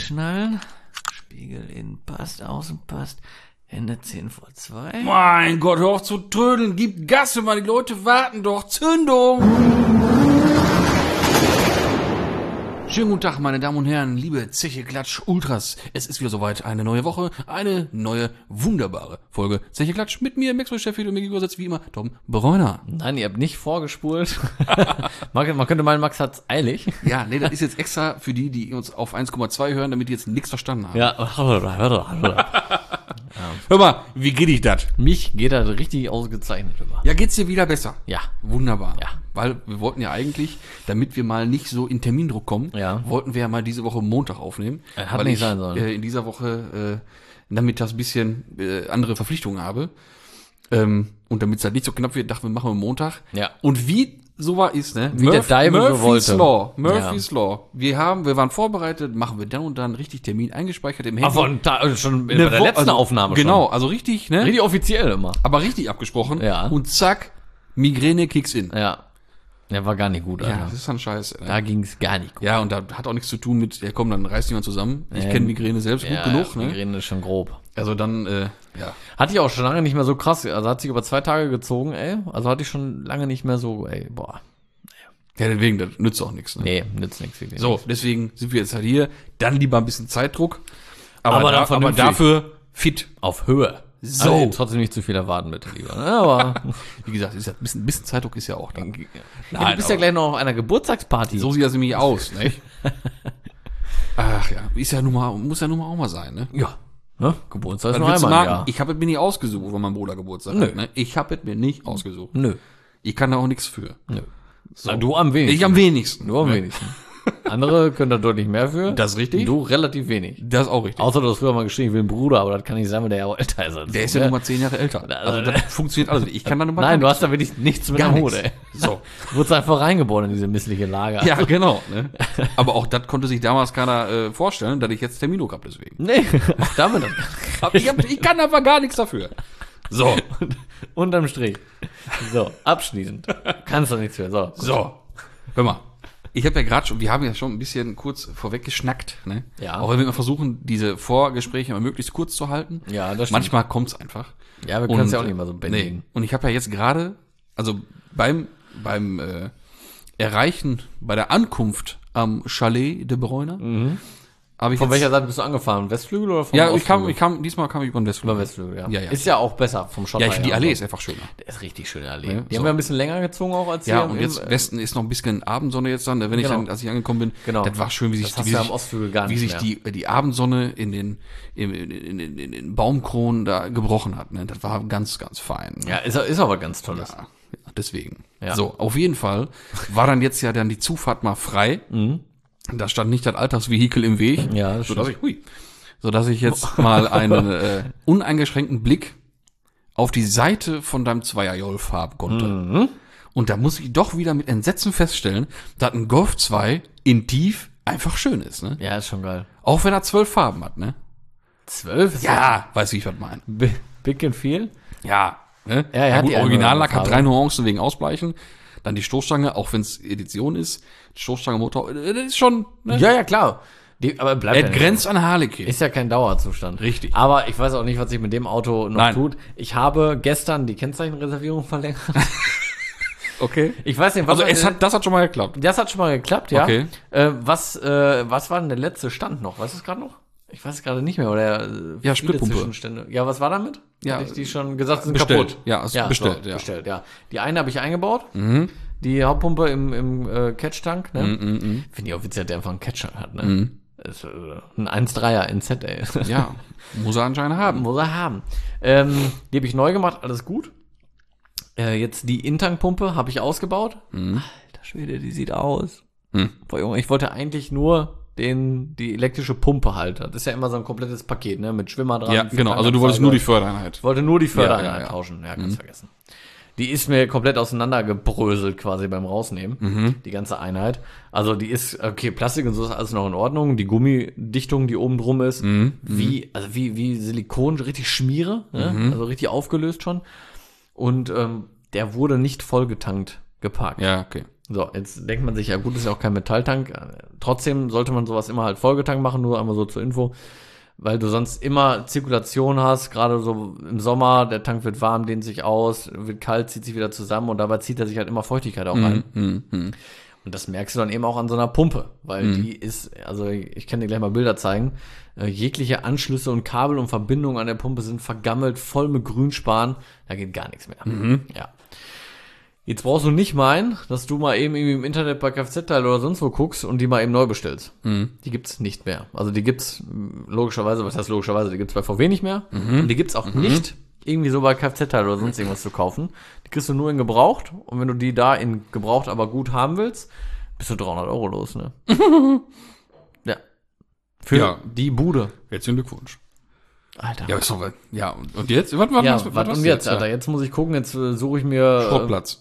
Anschnallen. Spiegel innen passt, außen passt. Hände 10 vor 2. Mein Gott, hör auf zu trödeln. Gib Gas, Mann. Die Leute warten doch. Zündung! Schönen guten Tag, meine Damen und Herren, liebe Zeche Klatsch Ultras. Es ist wieder soweit, eine neue Woche, eine neue, wunderbare Folge Zeche Klatsch mit mir, Maxwell Sheffield und mir gegenüber sitzt wie immer Tom Bräuner. Nein, ihr habt nicht vorgespult. Man könnte meinen, Max hat's eilig. Ja, nee, das ist jetzt extra für die uns auf 1,2 hören, damit die jetzt nichts verstanden haben. Ja. Hör mal, wie geht dich das? Mich geht das richtig ausgezeichnet über. Ja, geht's dir wieder besser? Ja. Wunderbar. Ja. Weil wir wollten ja eigentlich, damit wir mal nicht so in Termindruck kommen, Ja. wollten wir ja mal diese Woche Montag aufnehmen. Hat weil nicht ich sein sollen. In dieser Woche damit das bisschen andere Verpflichtungen habe. Und damit es halt nicht so knapp wird, dachten wir, machen wir Montag. Ja. Und wie so war ist, ne? Wie der Deibel so wollte. Murphy's Law. Wir waren vorbereitet, machen wir dann und dann richtig Termin eingespeichert im Handy. Aber schon bei der letzten Aufnahme genau, also richtig, ne? Richtig offiziell immer. Aber richtig abgesprochen. Ja. Und zack, Migräne kicks in. Ja. Der war gar nicht gut, Alter. Ja, das ist dann scheiße. Ne? Da ging's gar nicht gut. Ja, und da hat auch nichts zu tun mit, ja komm, dann reißt jemand zusammen. Ich kenne Migräne selbst gut genug, ne? Migräne ist schon grob. Also dann, ja. Hatte ich auch schon lange nicht mehr so krass. Also hat sich über 2 Tage gezogen, ey. Also hatte ich schon lange nicht mehr so, ey, boah. Ja, deswegen, das nützt auch nichts, ne? Nee, nützt nichts. Wirklich. So, deswegen sind wir jetzt halt hier. Dann lieber ein bisschen Zeitdruck. Aber dann aber vernünftig. dafür fit. Auf Höhe. So. Also trotzdem nicht zu viel erwarten, bitte, lieber. Ne? Aber Wie gesagt, ist ja ein bisschen Zeitdruck ist ja auch da. ja, du bist ja gleich noch auf einer Geburtstagsparty. So sieht das nämlich aus, ne? Ach ja, ist ja nun mal, muss ja nun mal auch mal sein, ne? Ja. Ne? Geburtstag ist Was nur willst du einmal, machen? ja. Ich habe es mir nicht ausgesucht, wenn mein Bruder Geburtstag Nö. hat, ne? Ich habe es mir nicht ausgesucht. Nö. Ich kann da auch nichts für. Nö. So. Na, du am wenigsten. Ich am wenigsten. Du am ne? wenigsten. Andere können da deutlich mehr für. Das ist richtig. Du relativ wenig. Das ist auch richtig. Außer du hast früher mal geschrieben, ich will einen Bruder, aber das kann nicht sein, weil der ja auch älter ist als Der du, ist ja ne? nur mal 10 Jahre älter. Also das funktioniert alles. Ich kann da nur mal Nein, du hast da wirklich nichts mit gar am Hut, nichts. ey. So. Du wurdest einfach reingeboren in diese missliche Lage. Ja, genau. Ne? Aber auch das konnte sich damals keiner vorstellen, dass ich jetzt Termindruck habe deswegen. Nee, auch damit. Ich kann aber gar nichts dafür. So. Unterm Strich. So, abschließend. Kannst du nichts für. So. So. Hör mal. Ich habe ja gerade schon, wir haben ja schon ein bisschen kurz vorweg geschnackt, ne? Ja. Auch wenn wir immer versuchen, diese Vorgespräche immer möglichst kurz zu halten. Ja, das stimmt. Manchmal kommt's einfach. Ja, wir können es ja auch nicht mal so bändigen. Nee. Und ich habe ja jetzt gerade, also beim Erreichen, bei der Ankunft am Chalet de Bräuner, habe ich Von jetzt, welcher Seite bist du angefahren? Westflügel oder vom ja, Ostflügel? diesmal kam ich über den Westflügel. Über Westflügel, ja. Ja, ja. Ist ja auch besser vom Schotter. Ja, ich finde die her. Allee ist einfach schöner. Der ist richtig schöne Allee. Ja, Die so. haben wir ein bisschen länger gezogen auch als Ja, hier und im- jetzt Westen ist noch ein bisschen Abendsonne jetzt dann, wenn ich Genau. dann, als ich angekommen bin, Genau. das war schön, wie sich, Das hast wie du ja sich, am Ostflügel gar wie nicht sich mehr. die Abendsonne in den Baumkronen da gebrochen hat, ne? Das war ganz, ganz fein. Ne? Ja, ist aber ganz tolles. Ja, deswegen. Ja. So, auf jeden Fall war dann jetzt ja dann die Zufahrt mal frei. Da stand nicht das Alltagsvehikel im Weg. Ja, das sodass ich jetzt mal einen uneingeschränkten Blick auf die Seite von deinem Zweierjolf haben konnte. Und da muss ich doch wieder mit Entsetzen feststellen, dass ein Golf 2 in Tief einfach schön ist, ne? Ja, ist schon geil. Auch wenn er 12 Farben hat, ne? 12? Ist Ja, weiß ich, was ich meine. Big and viel? Ja, ne? Ja, er hat gut, die eine Originallack hat Farbe. 3 Nuancen wegen Ausbleichen. Dann die Stoßstange, auch wenn es Edition ist. Stoßstange, Motor, das ist schon, ne? Ja, klar. Aber bleibt ja Er nicht. grenzt an Harlequin. Ist ja kein Dauerzustand. Richtig. Aber ich weiß auch nicht, was sich mit dem Auto noch Nein. tut. Ich habe gestern die Kennzeichenreservierung verlängert. Okay. Ich weiß nicht, was Also das hat schon mal geklappt. das hat schon mal geklappt, ja. Okay. Was war denn der letzte Stand noch? Weißt du es gerade noch? Ich weiß es gerade nicht mehr. Oder Ja, viele Splitpumpe. Zwischenstände. Ja, was war damit? Ja, Hatte ich die schon gesagt, sind bestellt. kaputt. Ja, ist Ja, bestellt, so, ja. bestellt, ja. Die eine habe ich eingebaut. Die Hauptpumpe im Catch-Tank, ne? Finde ich auch witzig, dass der einfach einen Catch-Tank hat, ne? Das ist, ein 1.3er NZ, ey. Ja, muss er anscheinend haben. Muss er haben. Die habe ich neu gemacht, alles gut. Jetzt die Intankpumpe habe ich ausgebaut. Alter Schwede, die sieht aus. Boah, Junge, ich wollte eigentlich nur die elektrische Pumpe halt. Das ist ja immer so ein komplettes Paket, ne? Mit Schwimmer dran. Ja, genau. Also du wolltest nur die Fördereinheit. Ich wollte nur die Fördereinheit Ja. tauschen. Ja, ganz vergessen. Die ist mir komplett auseinandergebröselt quasi beim Rausnehmen. Die ganze Einheit. Also die ist, okay, Plastik und so ist alles noch in Ordnung. Die Gummidichtung, die oben drum ist, wie Silikon, richtig Schmiere, ne? Also richtig aufgelöst schon. Und der wurde nicht vollgetankt geparkt. Ja, okay. So, jetzt denkt man sich, ja gut, ist ja auch kein Metalltank. Trotzdem sollte man sowas immer halt Folgetank machen, nur einmal so zur Info. Weil du sonst immer Zirkulation hast, gerade so im Sommer, der Tank wird warm, dehnt sich aus, wird kalt, zieht sich wieder zusammen und dabei zieht er sich halt immer Feuchtigkeit auch rein. Und das merkst du dann eben auch an so einer Pumpe, weil die ist, also ich kann dir gleich mal Bilder zeigen, jegliche Anschlüsse und Kabel und Verbindungen an der Pumpe sind vergammelt, voll mit Grünspan, da geht gar nichts mehr. Ja. Jetzt brauchst du nicht meinen, dass du mal eben irgendwie im Internet bei Kfz-Teil oder sonst wo guckst und die mal eben neu bestellst. Die gibt's nicht mehr. Also die gibt's logischerweise, was heißt logischerweise, die gibt's bei VW nicht mehr. Und die gibt's auch nicht irgendwie so bei Kfz-Teil oder sonst irgendwas zu kaufen. Die kriegst du nur in gebraucht. Und wenn du die da in gebraucht aber gut haben willst, bist du 300 Euro los, ne? Ja. Für die Bude. Herzlichen Glückwunsch. Alter. Ja, ist doch, ja, und jetzt? Was und jetzt, Alter, jetzt muss ich gucken, jetzt suche ich mir Schrottplatz.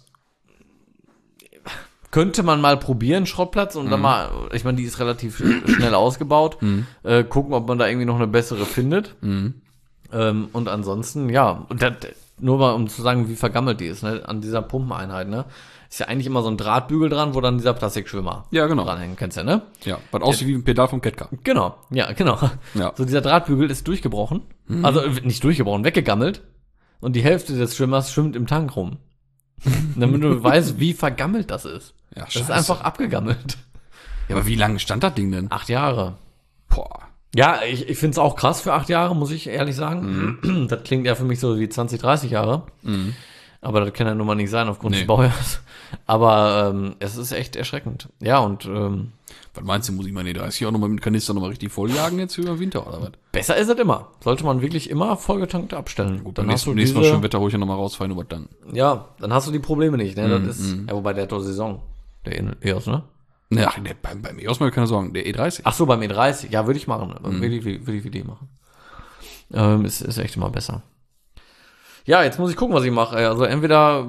Könnte man mal probieren, Schrottplatz, und dann mal, ich meine, die ist relativ schnell ausgebaut, gucken, ob man da irgendwie noch eine bessere findet. Und ansonsten, ja, und das, nur mal um zu sagen, wie vergammelt die ist, ne, an dieser Pumpeneinheit, ne, ist ja eigentlich immer so ein Drahtbügel dran, wo dann dieser Plastikschwimmer dranhängen, kennst du ja, ne? Ja, was aussieht wie ein Pedal vom Ketka. Genau, ja, genau. Ja. So dieser Drahtbügel ist durchgebrochen, also nicht durchgebrochen, weggegammelt, und die Hälfte des Schwimmers schwimmt im Tank rum. Damit du weißt, wie vergammelt das ist. Ja, das ist einfach abgegammelt. Ja, aber wie lange stand das Ding denn? 8 Jahre. Boah. Ja, ich finde es auch krass für 8 Jahre, muss ich ehrlich sagen. Das klingt ja für mich so wie 20, 30 Jahre. Aber das kann ja nun mal nicht sein aufgrund des Baujahres. Aber es ist echt erschreckend. Ja, und was meinst du, muss ich meine E30 auch nochmal mit Kanister nochmal richtig volljagen jetzt über den Winter oder was? Besser ist es immer. Sollte man wirklich immer vollgetankt abstellen. Gut, dann hast du nächstes Mal schön Wetter, hol ich ja nochmal rausfallen über dann. Ja, dann hast du die Probleme nicht, ne? Das ist, ja, wobei der hat doch Saison. Der EOS, ne? Ja, beim EOS mal keine Sorgen, der E30. Ach so, beim E30. Ja, würde ich machen. Würde ich wie die machen. Ist echt immer besser. Ja, jetzt muss ich gucken, was ich mache. Also entweder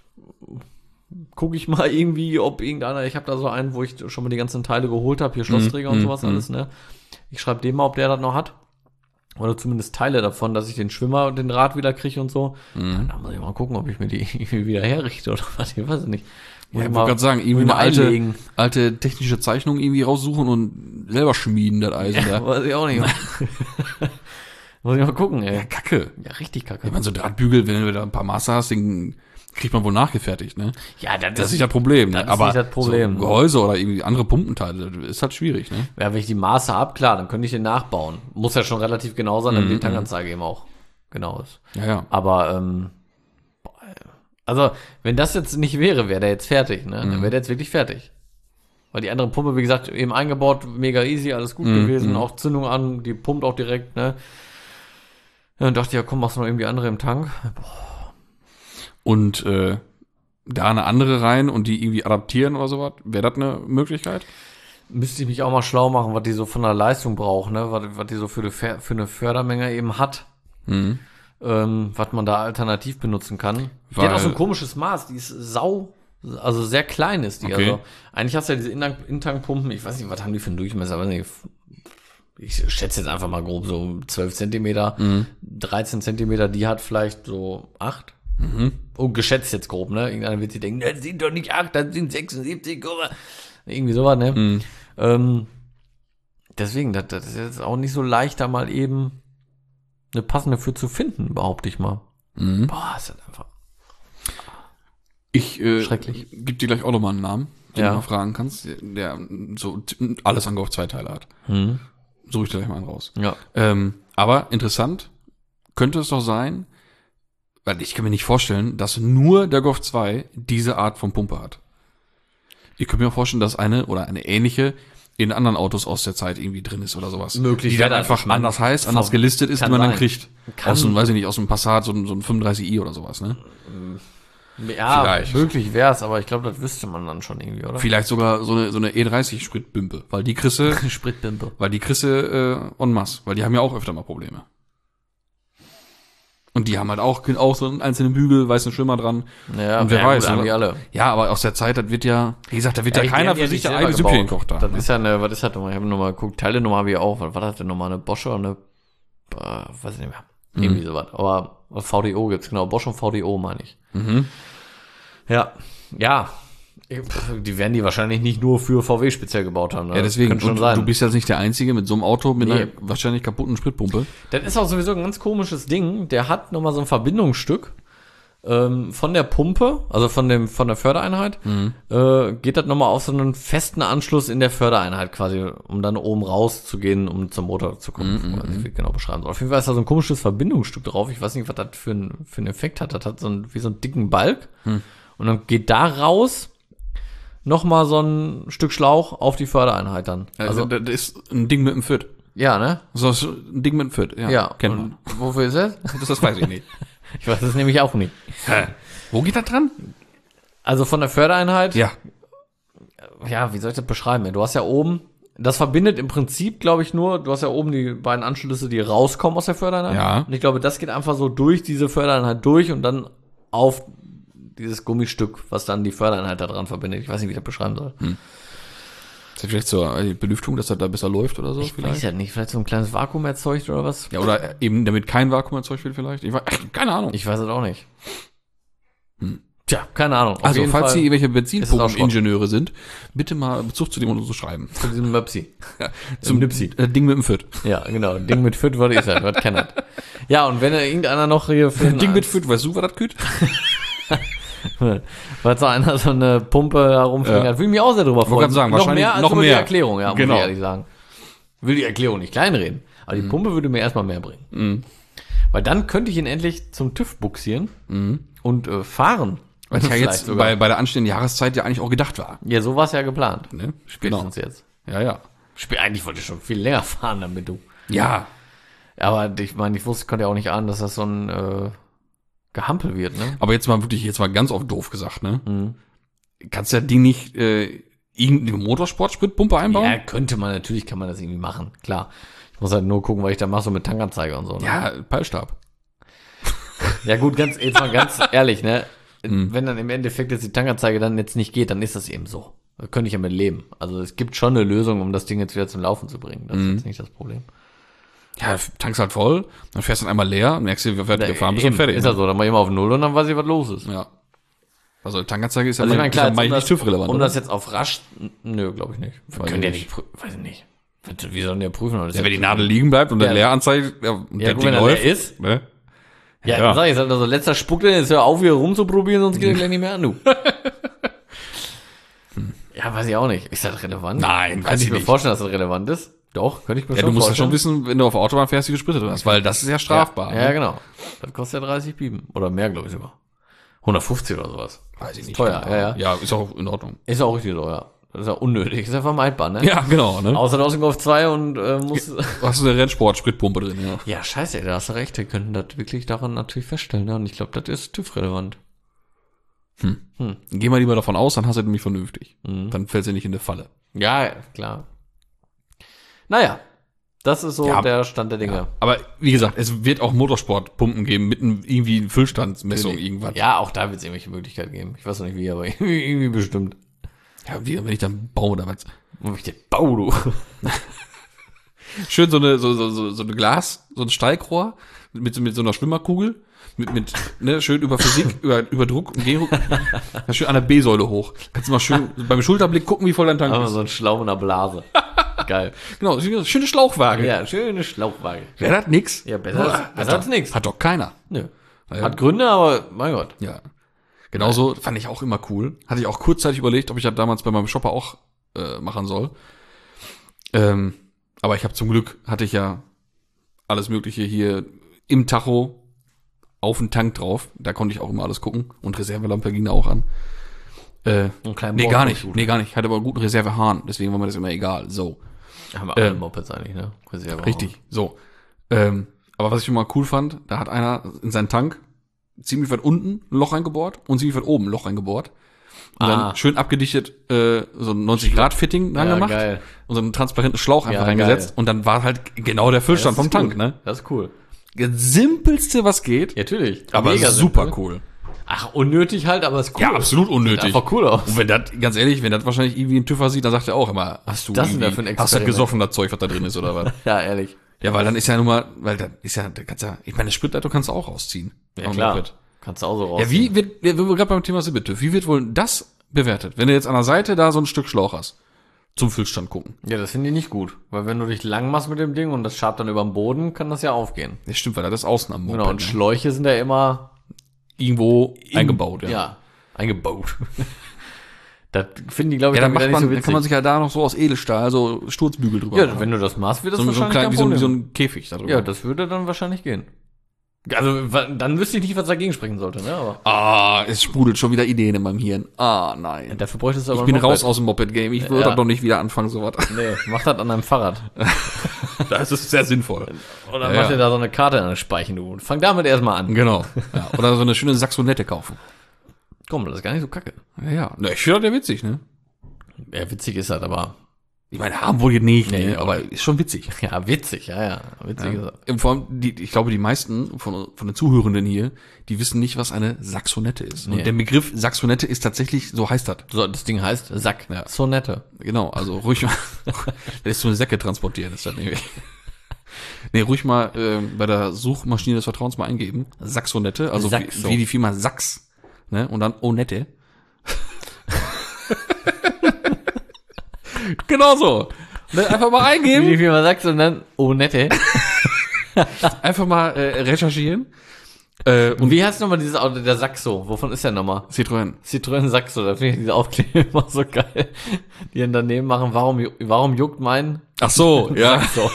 gucke ich mal irgendwie, ob irgendeiner, ich habe da so einen, wo ich schon mal die ganzen Teile geholt habe, hier Schlossträger und sowas alles, ne? Ich schreibe dem mal, ob der das noch hat. Oder zumindest Teile davon, dass ich den Schwimmer und den Rad wieder kriege und so. Da muss ich mal gucken, ob ich mir die irgendwie wieder herrichte oder was, ich weiß es nicht. Ja, ich wollte gerade sagen, irgendwie eine alte technische Zeichnung irgendwie raussuchen und selber schmieden, das Eisen da. Weiß ich auch nicht. Muss ich mal gucken, ey. Ja, Kacke. Ja, richtig Kacke. Ich meine, so Drahtbügel, wenn du da ein paar Maße hast, den kriegt man wohl nachgefertigt, ne? Ja, das ist nicht das Problem, ne? Aber nicht das Problem. So Gehäuse oder irgendwie andere Pumpenteile, das ist halt schwierig, ne? Ja, wenn ich die Maße hab, klar, dann könnte ich den nachbauen. Muss ja schon relativ genau sein, damit die Tankanzeige eben auch genau ist. Ja. Aber, also, wenn das jetzt nicht wäre, wäre der jetzt fertig, ne? Dann wäre der jetzt wirklich fertig. Weil die andere Pumpe, wie gesagt, eben eingebaut, mega easy, alles gut gewesen, auch Zündung an, die pumpt auch direkt, ne? Ja, dann dachte ich, ja, komm, machst du noch irgendwie andere im Tank. Boah. Und da eine andere rein und die irgendwie adaptieren oder sowas, wäre das eine Möglichkeit? Müsste ich mich auch mal schlau machen, was die so von der Leistung braucht, ne? Was die so für eine Fördermenge eben hat. Was man da alternativ benutzen kann. Die hat auch so ein komisches Maß, die ist also sehr klein ist die. Okay. Also eigentlich hast du ja diese Intankpumpen, ich weiß nicht, was haben die für einen Durchmesser, weiß nicht, ich schätze jetzt einfach mal grob so 12 Zentimeter, 13 Zentimeter, die hat vielleicht so 8. Und geschätzt jetzt grob, ne? Irgendeiner wird sich denken, das sind doch nicht 8, das sind 76, irgendwie sowas, ne? Deswegen, das ist jetzt auch nicht so leicht, da mal eben eine passende für zu finden, behaupte ich mal. Boah, ist das einfach schrecklich. Gib dir gleich auch nochmal einen Namen, den du mal fragen kannst, der so alles an Golf 2 Teile hat. Suche ich dir gleich mal einen raus. Ja. Aber interessant könnte es doch sein, weil ich kann mir nicht vorstellen, dass nur der Golf 2 diese Art von Pumpe hat. Ich könnte mir auch vorstellen, dass eine ähnliche in anderen Autos aus der Zeit irgendwie drin ist oder sowas. Möglich. Die dann einfach anders heißt, anders gelistet ist, die man dann kriegt. Aus einem, weiß ich nicht, aus einem Passat, so ein 35i oder sowas, ne? Ja, vielleicht. möglich wär's, aber ich glaube, das wüsste man dann schon irgendwie, oder? Vielleicht sogar so eine E30 Spritbimpe, weil die Krisse Spritbimpe. en masse, weil die haben ja auch öfter mal Probleme. Und die haben halt auch so einen einzelnen Bügel, weißen Schwimmer dran. Ja, und wer weiß, haben die alle. Ja, aber aus der Zeit, das wird ja, wie gesagt, da wird ja keiner für sich der eigene Süppchen gekocht haben. Das ist ja eine, was ist das nochmal? Ich habe nochmal geguckt, Teile-Nummer habe ich auch. Was war das denn nochmal? Eine Bosch oder eine, weiß ich nicht mehr. Irgendwie sowas. Aber VDO gibt's, genau. Bosch und VDO meine ich. Ja. Die werden die wahrscheinlich nicht nur für VW speziell gebaut haben. Ne? Ja, deswegen. Könnte schon Und sein. du bist jetzt nicht der Einzige mit so einem Auto mit einer wahrscheinlich kaputten Spritpumpe. Das ist auch sowieso ein ganz komisches Ding. Der hat nochmal so ein Verbindungsstück von der Pumpe, also von der Fördereinheit, geht das nochmal auf so einen festen Anschluss in der Fördereinheit quasi, um dann oben rauszugehen, um zum Motor zu kommen. Also ich will genau beschreiben soll. Auf jeden Fall ist da so ein komisches Verbindungsstück drauf. Ich weiß nicht, was das für einen Effekt hat. Das hat wie so einen dicken Balk. Und dann geht da raus nochmal so ein Stück Schlauch auf die Fördereinheit dann. Also das ist ein Ding mit dem Fit. Ja, ne? So ist ein Ding mit dem Fit. Ja, kennt man. Wofür ist das? Das weiß ich nicht. Ich weiß es nämlich auch nicht. Wo geht das dran? Also von der Fördereinheit. Ja. Ja, wie soll ich das beschreiben? Du hast ja oben, das verbindet im Prinzip, glaube ich, nur, du hast ja oben die beiden Anschlüsse, die rauskommen aus der Fördereinheit. Ja. Und ich glaube, das geht einfach so durch diese Fördereinheit durch und dann auf dieses Gummistück, was dann die Fördereinheit da dran verbindet. Ich weiß nicht, wie ich das beschreiben soll. Ist das vielleicht so eine Belüftung, dass das da besser läuft oder so? Ich weiß ja nicht, vielleicht so ein kleines Vakuum erzeugt oder was? Ja, oder eben damit kein Vakuum erzeugt wird vielleicht. Keine Ahnung. Ich weiß es auch nicht. Tja, keine Ahnung. Auf Also, jeden falls Fall Sie irgendwelche ist es auch Benzinpumpeningenieure sind, bitte mal Bezug zu dem und so schreiben. zu diesem Möpsi. Zum Nipsi. Ding mit dem Fit. Ja, genau. Ding mit Fit, was ist das? Was kennt das? Ja, und wenn irgendeiner noch hier für Ding mit Fit, weißt du, was das küht? weil so einer so eine Pumpe herumfliegen hat, will ich mich auch sehr drüber freuen. gerade sagen, noch wahrscheinlich mehr als noch über die mehr. Erklärung, ja, Genau. muss ich ehrlich sagen. Will die Erklärung nicht kleinreden, aber die Pumpe würde mir erstmal mehr bringen. Weil dann könnte ich ihn endlich zum TÜV buxieren und fahren. Was ja Vielleicht jetzt sogar. bei der anstehenden Jahreszeit ja eigentlich auch gedacht war. Ja, so war es ja geplant. Ne? Spätestens jetzt. Ja, ja. Eigentlich wollte ich schon viel länger fahren damit, du. Ja. Aber ich meine, ich konnte ja auch nicht ahnen, dass das so ein Gehampel wird, ne? Aber jetzt mal ganz oft doof gesagt, ne? Kannst du das Ding nicht irgendeine Motorsport-Spritpumpe einbauen? Ja, natürlich kann man das irgendwie machen, klar. Ich muss halt nur gucken, was ich da mache, so mit Tankanzeige und so. Ne? Ja, Peilstab. Ja gut, jetzt mal ganz ehrlich, ne? Wenn dann im Endeffekt jetzt die Tankanzeige dann jetzt nicht geht, dann ist das eben so. Da könnte ich ja mit leben. Also es gibt schon eine Lösung, um das Ding jetzt wieder zum Laufen zu bringen. Das ist jetzt nicht das Problem. Ja, tankst halt voll, dann fährst du dann einmal leer, merkst du, wie weit du gefahren bist und fertig. Ist ja so, dann mach ich mal auf Null und dann weiß ich, was los ist. Ja. Also Tankanzeige ist ja Also ich meine, klar, ist ja nicht TÜV-relevant. um das jetzt auf rasch, nö, glaube ich nicht. Weiß Können ja ich nicht, weiß ich nicht. Wie sollen die ja prüfen? Ja, wenn die Nadel liegen bleibt und der Ja. leer anzeigt, und Ja, der gut, Ding wenn er läuft, leer ist. ne? Ja, Ja. dann sag ich, also letzter Spuck, jetzt hör auf, hier rumzuprobieren, sonst geht er gleich nicht mehr an, du. Ja, weiß ich auch nicht. Ist das relevant? Nein, Kann weiß ich ich mir nicht. vorstellen, dass das relevant ist? Doch, könnte ich mir Ja, schon du musst ja vorstellen. schon wissen, wenn du auf der Autobahn fährst, wie viel Sprit du hast, weil das ist ja strafbar. Ja, ne? genau. Das kostet ja 30 Pipen. Oder mehr, glaube ich sogar. 150 oder sowas. Weiß ich nicht. Teuer, genau. ja. Ja, ist auch in Ordnung. Ist auch richtig teuer. Das ist ja unnötig. Ist ja vermeidbar, ne? Ja, genau, ne? Außer du hast einen Golf 2 und musst... Du hast eine Rennsport-Spritpumpe drin, ja. Ja, scheiße, ey, da hast du recht. Wir könnten das wirklich daran natürlich feststellen, ne? Und ich glaube, das ist TÜV-relevant. Geh mal lieber davon aus, dann hast du nämlich vernünftig. Mhm. Dann fällst du nicht in eine Falle. Ja, klar. Naja, das ist so Ja. der Stand der Dinge. Ja. Aber wie gesagt, es wird auch Motorsportpumpen geben mit irgendwie Füllstandsmessung, irgendwas. Ja, auch da wird es irgendwelche Möglichkeiten geben. Ich weiß noch nicht wie, aber irgendwie bestimmt. Ja, wie, wenn ich dann baue oder was. Wo ich den Bau, du. Schön so eine Glas, so ein Steigrohr mit so einer Schwimmerkugel. Ne, schön über Physik, über Druck und Gehdruck. Ja, schön an der B-Säule hoch. Kannst du mal schön beim Schulterblick gucken, wie voll dein Tank Aber ist. so ein Schlauch in der Blase. Geil. Genau, schöne Schlauchwaage. Ja, schöne Schlauchwaage. Wäre das nix? Ja, besser als nichts. Hat doch keiner. Nö. Ja. Hat Gründe, aber mein Gott. Ja. Genauso fand ich auch immer cool. Hatte ich auch kurzzeitig überlegt, ob ich das damals bei meinem Shopper auch machen soll. Aber ich habe zum Glück, hatte ich ja alles Mögliche hier im Tacho auf den Tank drauf. Da konnte ich auch immer alles gucken. Und Reservelampe ging da auch an. Einen kleinen Nee, gar nicht. Bordcomputer. Nee, gar nicht. Ich hatte aber einen guten Reservehahn. Deswegen war mir das immer egal. So. Haben wir alle Mopeds eigentlich, ne? Reserve Richtig. So. Aber was ich immer cool fand, da hat einer in seinen Tank ziemlich weit unten ein Loch reingebohrt und ziemlich weit oben ein Loch reingebohrt. Und dann schön abgedichtet so ein 90-Grad-Fitting dran Ja, gemacht geil. und so einen transparenten Schlauch einfach Ja, reingesetzt. geil. Und dann war halt genau der Füllstand vom Tank, cool. ne? Das ist cool. Das simpelste, was geht, Ja, natürlich. aber Mega super simpel. cool. Ach, unnötig halt, aber ist cool. Ja, absolut Sieht unnötig. einfach cool aus. Und wenn das, ganz ehrlich, wenn das wahrscheinlich irgendwie ein TÜVer sieht, dann sagt er auch immer, hast du das denn da irgendwie- für ein hast du Experiment? gesoffen, das Zeug, was da drin ist, oder was? Ja, ehrlich. Ja, weil dann ist ja nun mal, weil dann ist ja, da kannst ja, ich meine, Spritleitung kannst du auch rausziehen. Ja, Am klar. Moped. Kannst du auch so raus. Ja, wenn wir gerade beim Thema sind, bitte, wie wird wohl das bewertet. Wenn du jetzt an der Seite da so ein Stück Schlauch hast, zum Füllstand gucken. Ja, das finde ich nicht gut. Weil wenn du dich lang machst mit dem Ding und das schabt dann über den Boden, kann das ja aufgehen. Das stimmt, weil das ist außen am Moped. Genau, und Schläuche sind ja immer Irgendwo eingebaut, ja. Ja, eingebaut. Das finden die, glaube ich, Ja, dann wieder macht man, nicht so dann kann man witzig. sich ja da noch so aus Edelstahl so Sturzbügel drüber Ja, machen. wenn du das machst, wird das so ein wahrscheinlich klein, kein wie so Problem. ein Käfig da drüber. Ja, das würde dann wahrscheinlich gehen. Also, dann wüsste ich nicht, was dagegen sprechen sollte, ne? Aber es sprudelt schon wieder Ideen in meinem Hirn. Nein. dafür bräuchtest du aber Ich bin ein Moped. raus aus dem Moped-Game. Ich würde Ja. doch nicht wieder anfangen, sowas. Nee, mach das an deinem Fahrrad. Das ist sehr sinnvoll. Oder Ja, mach dir ja. da so eine Karte an den Speichen, du. Fang damit erstmal an. Genau. Ja. Oder so eine schöne Saxonette kaufen. Komm, das ist gar nicht so kacke. Ja. Na, ich finde das ja witzig, ne? Ja, witzig ist das, aber. Ich meine, haben wohl nicht, Nee, ne? Aber ist schon witzig. Ja, witzig, ja. Witzig ist das. Vor allem, ich glaube, die meisten von den Zuhörenden hier, die wissen nicht, was eine Saxonette ist. Nee. Und der Begriff Saxonette ist tatsächlich, so heißt das. So, das Ding heißt Sack. Ja. Sonette. Genau, also ruhig mal, das ist so eine Säcke transportieren, ist das nämlich. Nee, ruhig mal bei der Suchmaschine des Vertrauens mal eingeben. Saxonette, also Saxo. wie die Firma Sachs, ne? Und dann Onette. Genau so. Ne, einfach mal Wie eingeben, die Firma sagst und dann, oh, nette. einfach mal recherchieren. Und wie heißt nochmal dieses Auto, der Saxo? Wovon ist der nochmal? Citroën. Citroën Saxo, da finde ich diese Aufkleber immer so geil. Die dann daneben machen, warum juckt mein Ach so, ja. Saxo?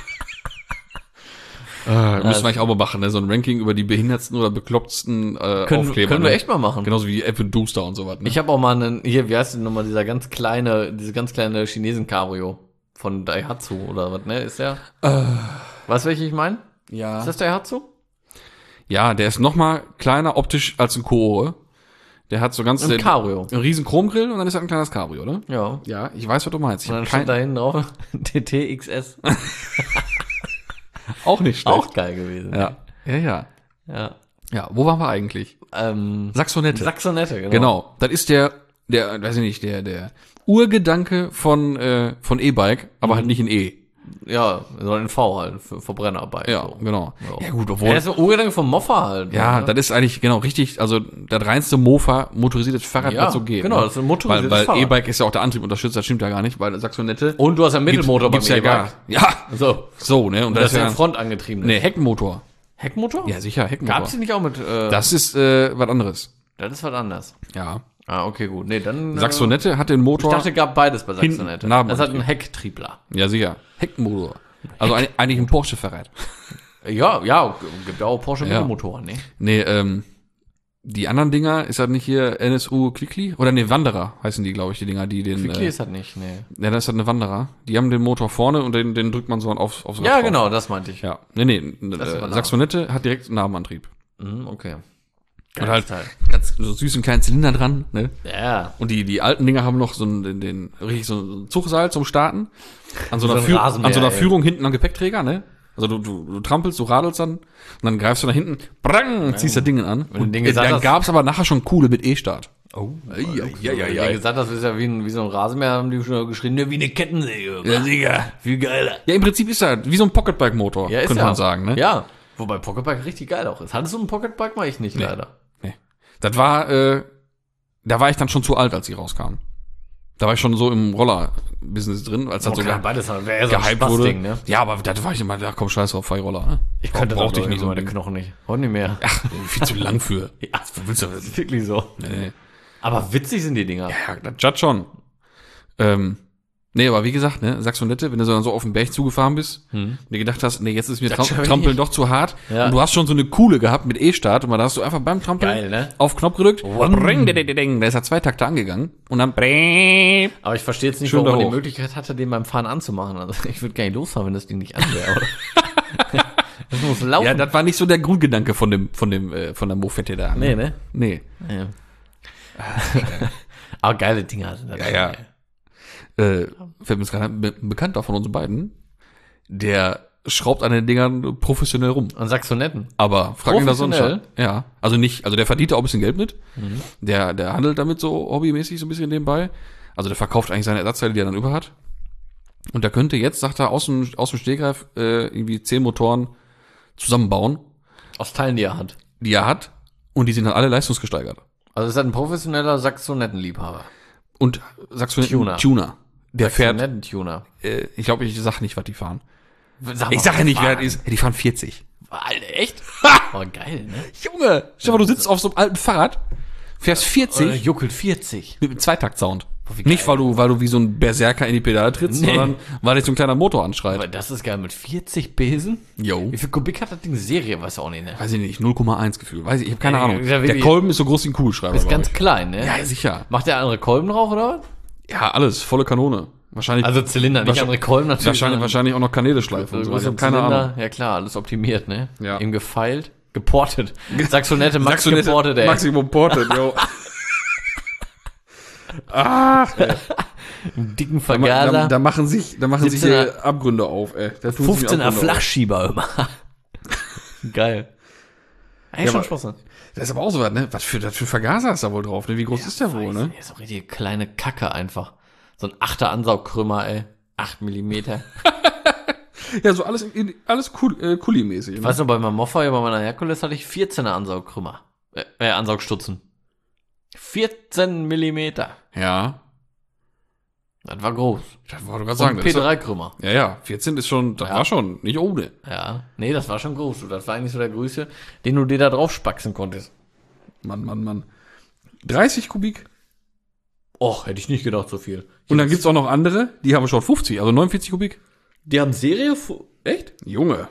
Müssen wir eigentlich auch mal machen, ne? So ein Ranking über die behindertsten oder beklopptsten Aufkleber. Können wir ne? echt mal machen. Genauso wie Apple Dooster und so was. Ne? Ich habe auch mal hier, wie heißt denn nochmal, diese ganz kleine Chinesen-Cabrio von Daihatsu oder was, ne? Ist der? Weißt du, welche ich meine? ja. Ist das Daihatsu? Ja, der ist noch mal kleiner optisch als ein Koore. Der hat so ganz Ein Cabrio. einen riesen Chromgrill und dann ist er ein kleines Cabrio, oder? Ja. Ja, ich weiß, was du meinst. Ich Und dann hab stand da hinten drauf TTXS. auch nicht schlecht. Auch geil gewesen. Ja. Ja. Ja. Wo waren wir eigentlich? Saxonette. Saxonette, genau. Genau. Das ist der, weiß ich nicht, der Urgedanke von E-Bike, aber halt nicht in E. Ja, sondern in V halt, für Verbrennerbike. Ja, so. genau. Ja. Ja gut, Ja, obwohl. das ist so Urgedanke vom Moffa halt. Ja, ne? das ist eigentlich genau richtig, also das reinste Mofa, motorisiertes Fahrrad, Ja, was so geht. genau, ne? das ist ein motorisiertes weil Fahrrad. E-Bike ist ja auch der Antrieb unterstützt, das stimmt ja gar nicht, weil Saxonette Und du hast ja einen Mittelmotor gibt's ja E-Bike. gar. Ja, So. ne, und Und das das ist ist ja ja Front angetrieben. nee, Heckmotor. Heckmotor? Ja, sicher, Heckmotor. Gab's die nicht auch mit, Das ist was anderes. das ist was anderes. Ja. Ah, okay, gut. Nee, dann. Saxonette hat den Ich Motor. dachte, gab beides bei Hinten, Saxonette. Nabenantrieb. Das hat einen Hecktriebler. Ja, sicher. Heckmotor. Also eigentlich ein Porsche-Fahrrad. Ja, gibt ja auch Porsche Ja. Mittelmotoren, ne? Nee, die anderen Dinger, ist das nicht hier NSU Quickly? Oder nee, Wanderer heißen die, glaube ich, die Dinger, die den. Quickly ist das nicht, ne. Ja, das ist halt eine Wanderer. Die haben den Motor vorne und den drückt man so aufs Rad Ja, drauf. genau, das meinte ich. Ja. Nee, ist aber nah. Saxonette hat direkt einen Nabenantrieb. Mhm, okay. Und halt Teil. ganz so süßen kleinen Zylinder dran, ne? Ja. Und die alten Dinger haben noch so richtig so ein Zugseil zum Starten. An so einer, So ein Rasenmäher, an so einer ey. Führung hinten am Gepäckträger, ne? Also du trampelst, du radelst dann und dann greifst du nach hinten, brang, ziehst das Ding an. Wenn du Und den gesagt dann hast- gab's aber nachher schon coole mit E-Start. Oh. Ja. Wie gesagt, das ist ja wie so ein Rasenmäher, haben die schon geschrien, ne, wie eine Kettensäge. Ja, sicher. Viel geiler. Ja, im Prinzip ist das wie so ein Pocketbike-Motor, Ja, ist könnte ja. man sagen, ne? Ja. Wobei Pocketbike richtig geil auch ist. Hattest du einen Pocketbike mal? Ich nicht, leider. Nee. Das war, da war ich dann schon zu alt, als die rauskamen. Da war ich schon so im Roller-Business drin, als das sogar beides wäre eher so ein gehypt wurde. Spaßding, ne? Ja, aber da war ich immer, da komm, scheiß drauf, fahr ich Roller. Ne? Ich könnte brauchte ich nicht nicht so meine Knochen nicht. Heute nicht mehr. Ach, viel zu lang für. Ja, Wo willst du das? ist wirklich so. Nee. Aber witzig sind die Dinger. Ja, das schon. Nee, aber wie gesagt, ne, Saxonette, wenn du so auf den Berg zugefahren bist und dir gedacht hast, nee, jetzt ist mir Das schon Trampeln nicht. doch zu hart Ja. und du hast schon so eine Kuhle gehabt mit E-Start und dann hast du einfach beim Trampeln Geil, ne? auf Knopf gedrückt, bring, da ist er 2 Takte angegangen und dann Aber ich verstehe jetzt nicht, Schön warum man da die hoch. Möglichkeit hatte, den beim Fahren anzumachen. Also ich würde gar nicht losfahren, wenn das Ding nicht an wäre. Oder? Das muss laufen. ja, das war nicht so der Grundgedanke von der Mofette da. nee, ne? Nee. Ja. Aber geile Dinger sind das. Ja. Fällt mir jetzt gerade ein Bekannter von uns beiden, der schraubt an den Dingern professionell rum. Und Saxonetten. Aber frag ihn da sonst. Professionell? Ja. Also der verdient da auch ein bisschen Geld mit. Der handelt damit so hobbymäßig so ein bisschen nebenbei. Also der verkauft eigentlich seine Ersatzteile, die er dann über hat. Und der könnte jetzt, sagt er, aus dem Stegreif irgendwie 10 Motoren zusammenbauen, Aus Teilen, die er hat. die er hat. Und die sind dann alle leistungsgesteigert. Also ist das ein professioneller Saxonettenliebhaber. Und Saxonetten Tuner. Tuner. Der fährt, Tuner. ich glaube, ich sag nicht, was die fahren. Sag Ich mal, sage ja nicht, wer fahren. das ist. Die fahren 40. Alter, echt? Oh, geil, ne? Junge, stell mal, du sitzt auf so einem alten Fahrrad, fährst 40 Juckelt 40. mit einem Zweitakt-Sound. wie geil. Nicht, weil du wie so ein Berserker in die Pedale trittst, Nee. sondern weil dich so ein kleiner Motor anschreit. Aber das ist geil, mit 40 Besen? Jo. Wie viel Kubik hat das Ding? Serie, weiß auch nicht, ne? Weiß ich nicht, 0,1 Gefühl. Weiß ich habe keine Ja, Ahnung. ja, Der wirklich. Kolben ist so groß wie ein Kugelschreiber. Ist glaub ganz ich. klein, ne? Ja, sicher. Macht der andere Kolben drauf, oder was? Ja, alles, volle Kanone. Wahrscheinlich, Also Zylinder, nicht andere Kolben natürlich. wahrscheinlich auch noch Kanäle schleifen und so. Ich Größere habe keine Zylinder. Ahnung. Ja klar, alles optimiert, ne? Ja. Eben gefeilt, geportet. Saxonette Max Saxonette geportet, ey. Maximum Ported, jo. Ach, ey. Einen dicken Vergaser. Da machen sich 17er hier Abgründe auf, ey. Da tun sich 15er Abgründe auf. Flachschieber immer. Geil. Ey, Ja, schon aber- Spaß. Ne? Das ist aber auch so was, ne? Was für Vergaser ist da wohl drauf, ne? Wie groß ist der wohl, ne? Ist so richtig kleine Kacke einfach. So ein 8er Ansaugkrümmer, ey. 8 Millimeter. Ja, so alles, alles cool, Kuli-mäßig. Ich weiß noch, bei meinem Moffa, bei meiner Herkules hatte ich 14er Ansaugkrümmer. Ansaugstutzen. 14 Millimeter. Ja, Das war groß. das wollte ich gerade Und sagen. Das ist, P3-Krümmer. ja, 14 ist schon, das Ja. war schon nicht ohne. Ja. Nee, das war schon groß. Das war eigentlich so der Größe, den du dir da drauf spaxen konntest. Mann. 30 Kubik. Och, hätte ich nicht gedacht, so viel. Und dann gibt's auch noch andere, die haben schon 50, also 49 Kubik. Die haben Serie? Echt? Junge.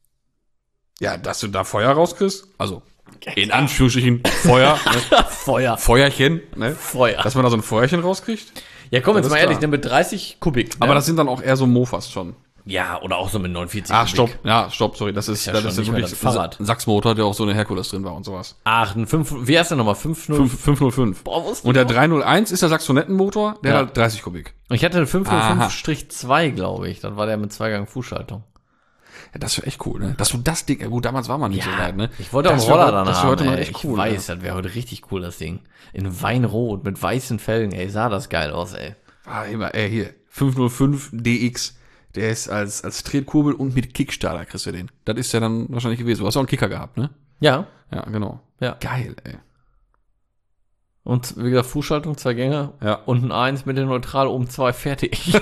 Ja, dass du da Feuer rauskriegst, also in Anführungsstrichen Feuer, ne? Feuer. Feuerchen, ne? Feuer. Dass man da so ein Feuerchen rauskriegt. Ja, komm, jetzt Alles mal ehrlich, klar. ne, mit 30 Kubik. Ne? Aber das sind dann auch eher so Mofas schon. ja, oder auch so mit 49 Ah, Kubik. stopp. Ja, stopp, sorry. Das ist, ja das schon ist nicht mehr wirklich das Fahrrad. ein Sachsmotor, der auch so eine Herkules drin war und sowas. Ach, ein 5, wie heißt der nochmal? 5.0. 505. Boah, wusste Und der ich noch. 301 ist der Saxonettenmotor, der Ja. hat 30 Kubik. Ich hatte einen Aha. 505-2, glaube ich. Dann war der mit Zweigang Fußschaltung. Ja, das wäre echt cool, ne? Dass du das Ding, ja gut, damals war man nicht so weit, ne? Ich wollte auch einen Das wär Roller heute- dann das wär haben, heute mal ey. echt Ich cool, weiß, das wäre heute richtig cool, das Ding. In Weinrot mit weißen Felgen, ey. Sah das geil aus, ey. Ah, immer, hier, 505 DX, der ist als Tretkurbel und mit Kickstarter kriegst du den. Das ist ja dann wahrscheinlich gewesen. Du hast auch einen Kicker gehabt, ne? Ja. Ja, genau. Ja. Geil, ey. Und wie gesagt, Fußschaltung, 2 Gänge. Ja. Und ein 1 mit dem Neutral oben 2 fertig.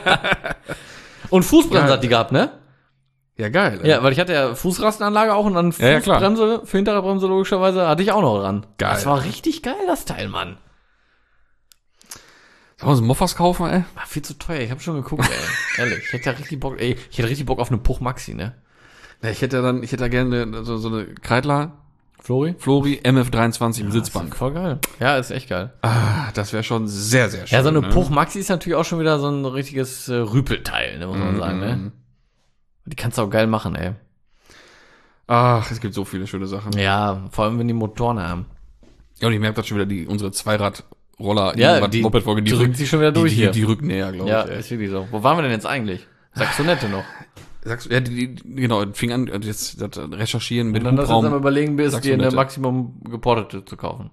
Und Fußbremse Geil. hat die gehabt, ne? Ja, geil, ey. Ja, weil ich hatte ja Fußrastenanlage auch und dann Ja, klar. Fußbremse, für hintere Bremse logischerweise, hatte ich auch noch ran. Geil. Das war richtig geil, das Teil, Mann. Sollen wir uns Moffas kaufen, ey? War viel zu teuer, ich habe schon geguckt, ey. Ehrlich, ich hätte ja richtig Bock, ey, ich hätte richtig Bock auf eine Puch Maxi, ne? Ja, ich hätte da gerne so eine Kreidler Flori? Flori MF23 mit Sitzbank. Voll geil. Ja, ist echt geil. Ah, das wäre schon sehr, sehr schön. Ja, so eine ne? Puch Maxi ist natürlich auch schon wieder so ein richtiges Rüpelteil, ne, muss man sagen, ne? Die kannst du auch geil machen, ey. Ach, es gibt so viele schöne Sachen. Ja, vor allem, wenn die Motoren haben. Ja, und ich merke das schon wieder, unsere Zweirad-Roller, Ja, irgendwas, die Moped-Folge, drückt sich schon wieder durch die, hier. die rücken näher, glaube Ja, ich. Ey. ist wirklich so. Wo waren wir denn jetzt eigentlich? Saxonette noch. Sagst du, ja, genau, fing an, jetzt das Recherchieren mit Und dann lass uns am Hubraum. überlegen, bis dir eine Saxonette. Maximum geportete zu kaufen.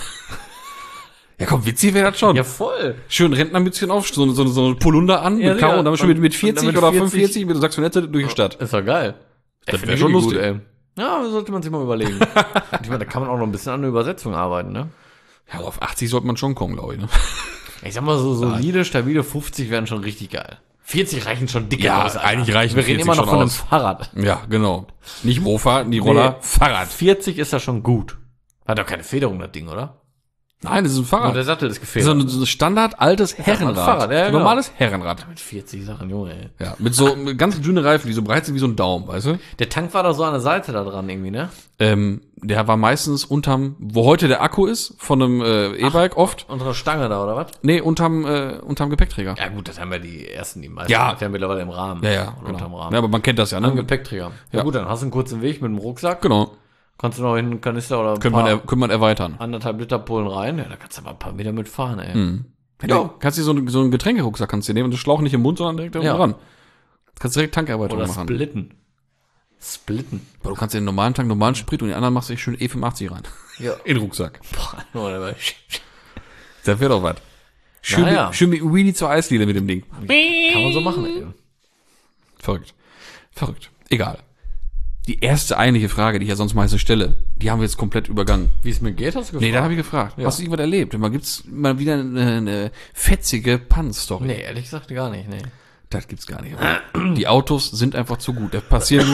Ja, komm, witzig wäre das schon. Ja, voll. Schön Rentnermützchen auf, so eine Polunder an, Ja, mit Karo, ja. und dann schon mit 40 Und dann mit oder 40 45 mit der Saxonette durch die Stadt. Ist doch geil. Das Find wär ich schon wirklich lustig. ey. Ja, sollte man sich mal überlegen. Und ich meine, da kann man auch noch ein bisschen an der Übersetzung arbeiten, ne? Ja, auf 80 sollte man schon kommen, glaube ich, ne? Ich sag mal so solide, stabile 50 wären schon richtig geil. 40 reichen schon dicke Ja, aus, Alter. eigentlich reichen Wir reden 40 immer noch schon von einem aus. Fahrrad. Ja, genau. Nicht Mofa, die Roller, Nee. Fahrrad. 40 ist ja schon gut. Hat doch keine Federung, das Ding, oder? Nein, das ist ein Und Fahrrad. der Sattel ist So gefedert. ein Standard altes Herrenrad. Fahrrad, ja, genau. Normales Herrenrad. Mit 40 Sachen, Junge, ey. Ja, mit so mit ganz dünne Reifen, die so breit sind wie so ein Daumen, weißt du? Der Tank war doch so an der Seite da dran irgendwie, ne? Der war meistens unterm, wo heute der Akku ist, von einem E-Bike oft. Unsere Stange da, oder was? Nee, unterm Gepäckträger. Ja gut, das haben ja die ersten, die meisten. Ja. Das ja mittlerweile im Rahmen. Ja, Oder unterm genau. Rahmen. Ja, aber man kennt das ja, ne? Am Gepäckträger. Ja, Ja. gut, dann hast du einen kurzen Weg mit dem Rucksack. Genau. Kannst du noch in einen Kanister oder ein Könnte man erweitern. 1,5 Liter Pullen rein. Ja, da kannst du aber ein paar Meter mitfahren, ey. Ja. Kannst du so einen Getränkerucksack kannst du dir nehmen und den Schlauch nicht im Mund, sondern direkt da Ja. dran. Kannst direkt Tankerweiterung Oder machen. splitten. Aber du kannst den normalen Tank, normalen Sprit und den anderen machst du schön E85 rein. Ja. In den Rucksack. Boah, oder Das wäre doch was. Schön, Naja. schön mit Weenie zur Eisdiele mit dem Ding. Kann man so machen, ey. Verrückt. Egal. die erste eigentliche Frage, die ich ja sonst meistens stelle, die haben wir jetzt komplett übergangen. Wie es mir geht, hast du gefragt? Nee, da habe ich gefragt. Ja. Hast du irgendwas erlebt? Gibt's mal wieder eine fetzige Pan-Story? Nee, ehrlich gesagt gar nicht, nee. Das gibt's gar nicht. Die Autos sind einfach zu gut. Es passieren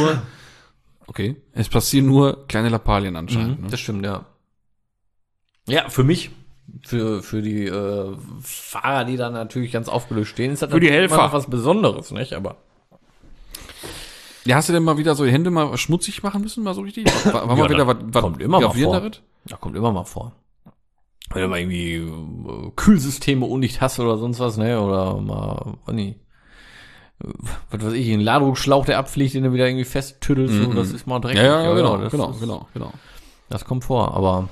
nur kleine Lappalien anscheinend. Ne? Das stimmt, ja. Ja, für mich, für die Fahrer, die da natürlich ganz aufgelöst stehen, ist das Für die natürlich Helfer. immer noch was Besonderes, nicht? Aber Ja, hast du denn mal wieder so die Hände mal schmutzig machen müssen, mal so richtig? War mal wieder was kommt immer mal vor. Gravierenderes? Ja, kommt immer mal vor. Wenn du mal irgendwie Kühlsysteme undicht hast oder sonst was, ne? Oder mal, was weiß ich, einen Ladungsschlauch, der abfliegt, den du wieder irgendwie festtüddelst, so, das ist mal dreckig. Ja, genau, das genau. Das kommt vor, aber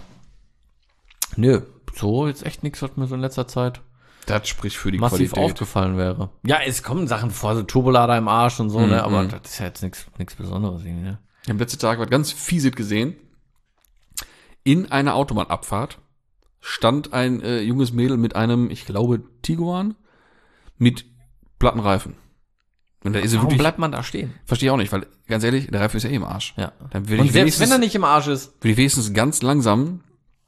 nö, so jetzt echt nichts, was mir so in letzter Zeit Das spricht für die massiv Qualität. aufgefallen wäre. Ja, es kommen Sachen vor, so Turbolader im Arsch und so, ne? Aber das ist ja jetzt nichts Besonderes irgendwie, ne? Ich habe letzten Tag was ganz Fieses gesehen. In einer Autobahnabfahrt stand ein junges Mädel mit einem, ich glaube, Tiguan mit platten Reifen. Und da ist sie Warum wirklich, bleibt man da stehen? verstehe ich auch nicht, weil ganz ehrlich, der Reifen ist ja im Arsch. Ja. Dann will Und ich selbst wenn wenigstens, er nicht im Arsch ist. will ich wenigstens ganz langsam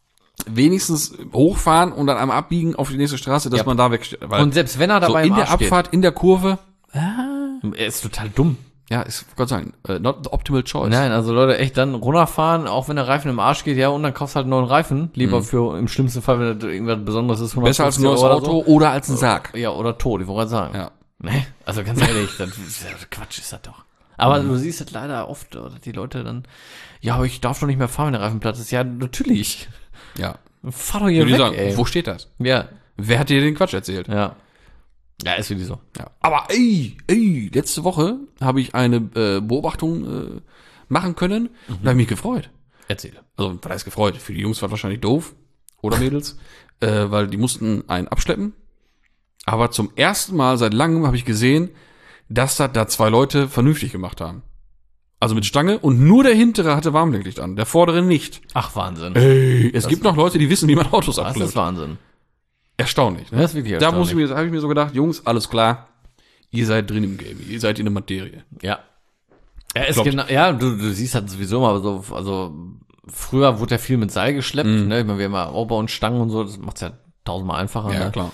hochfahren und dann einmal abbiegen auf die nächste Straße, dass Ja. man da wegsteht. Weil Und selbst wenn er so dabei in im der Arsch Abfahrt, in der Kurve, steht, er ist total dumm. ja, ist Gott sei Dank, not the optimal choice. Nein, also Leute, echt dann runterfahren, auch wenn der Reifen im Arsch geht, ja, und dann kaufst du halt einen neuen Reifen. Lieber für, im schlimmsten Fall, wenn das irgendwas Besonderes ist, Besser als ein 150 neues Euro Auto oder so. oder als ein Sarg. Ja, oder tot, ich wollte gerade sagen. Ja. Ne? Also ganz ehrlich, das ist ja Quatsch ist das doch. Aber du siehst das leider oft, oder die Leute dann, ja, aber ich darf doch nicht mehr fahren, wenn der Reifen platt ist. Ja, natürlich. Ja. Fahr doch hier Würde ich weg, sagen, ey. wo steht das? Ja, Wer hat dir den Quatsch erzählt? ja. Ja, ist wirklich so. Ja. Aber letzte Woche habe ich eine Beobachtung machen können und habe mich gefreut. Erzähl. Also, was heißt gefreut? Für die Jungs war wahrscheinlich doof. Oder Mädels. Weil die mussten einen abschleppen. Aber zum ersten Mal seit langem habe ich gesehen, dass das da zwei Leute vernünftig gemacht haben. Also mit Stange und nur der hintere hatte Warnblinklicht an, der vordere nicht. Ach, Wahnsinn. Es gibt noch Leute, die wissen, wie man Autos Das abschleppt. ist Wahnsinn. Erstaunlich. Ne? Das ist wirklich Da erstaunlich. habe ich mir so gedacht, Jungs, alles klar. Ihr seid drin im Game. Ihr seid in der Materie. Ja. Ja, ist Klopft. genau, ja, du siehst halt sowieso mal so, also früher wurde ja viel mit Seil geschleppt, ne? Ich meine, wir haben ja Aufbau und Stangen und so, das macht's ja tausendmal einfacher. Ja, ne? klar.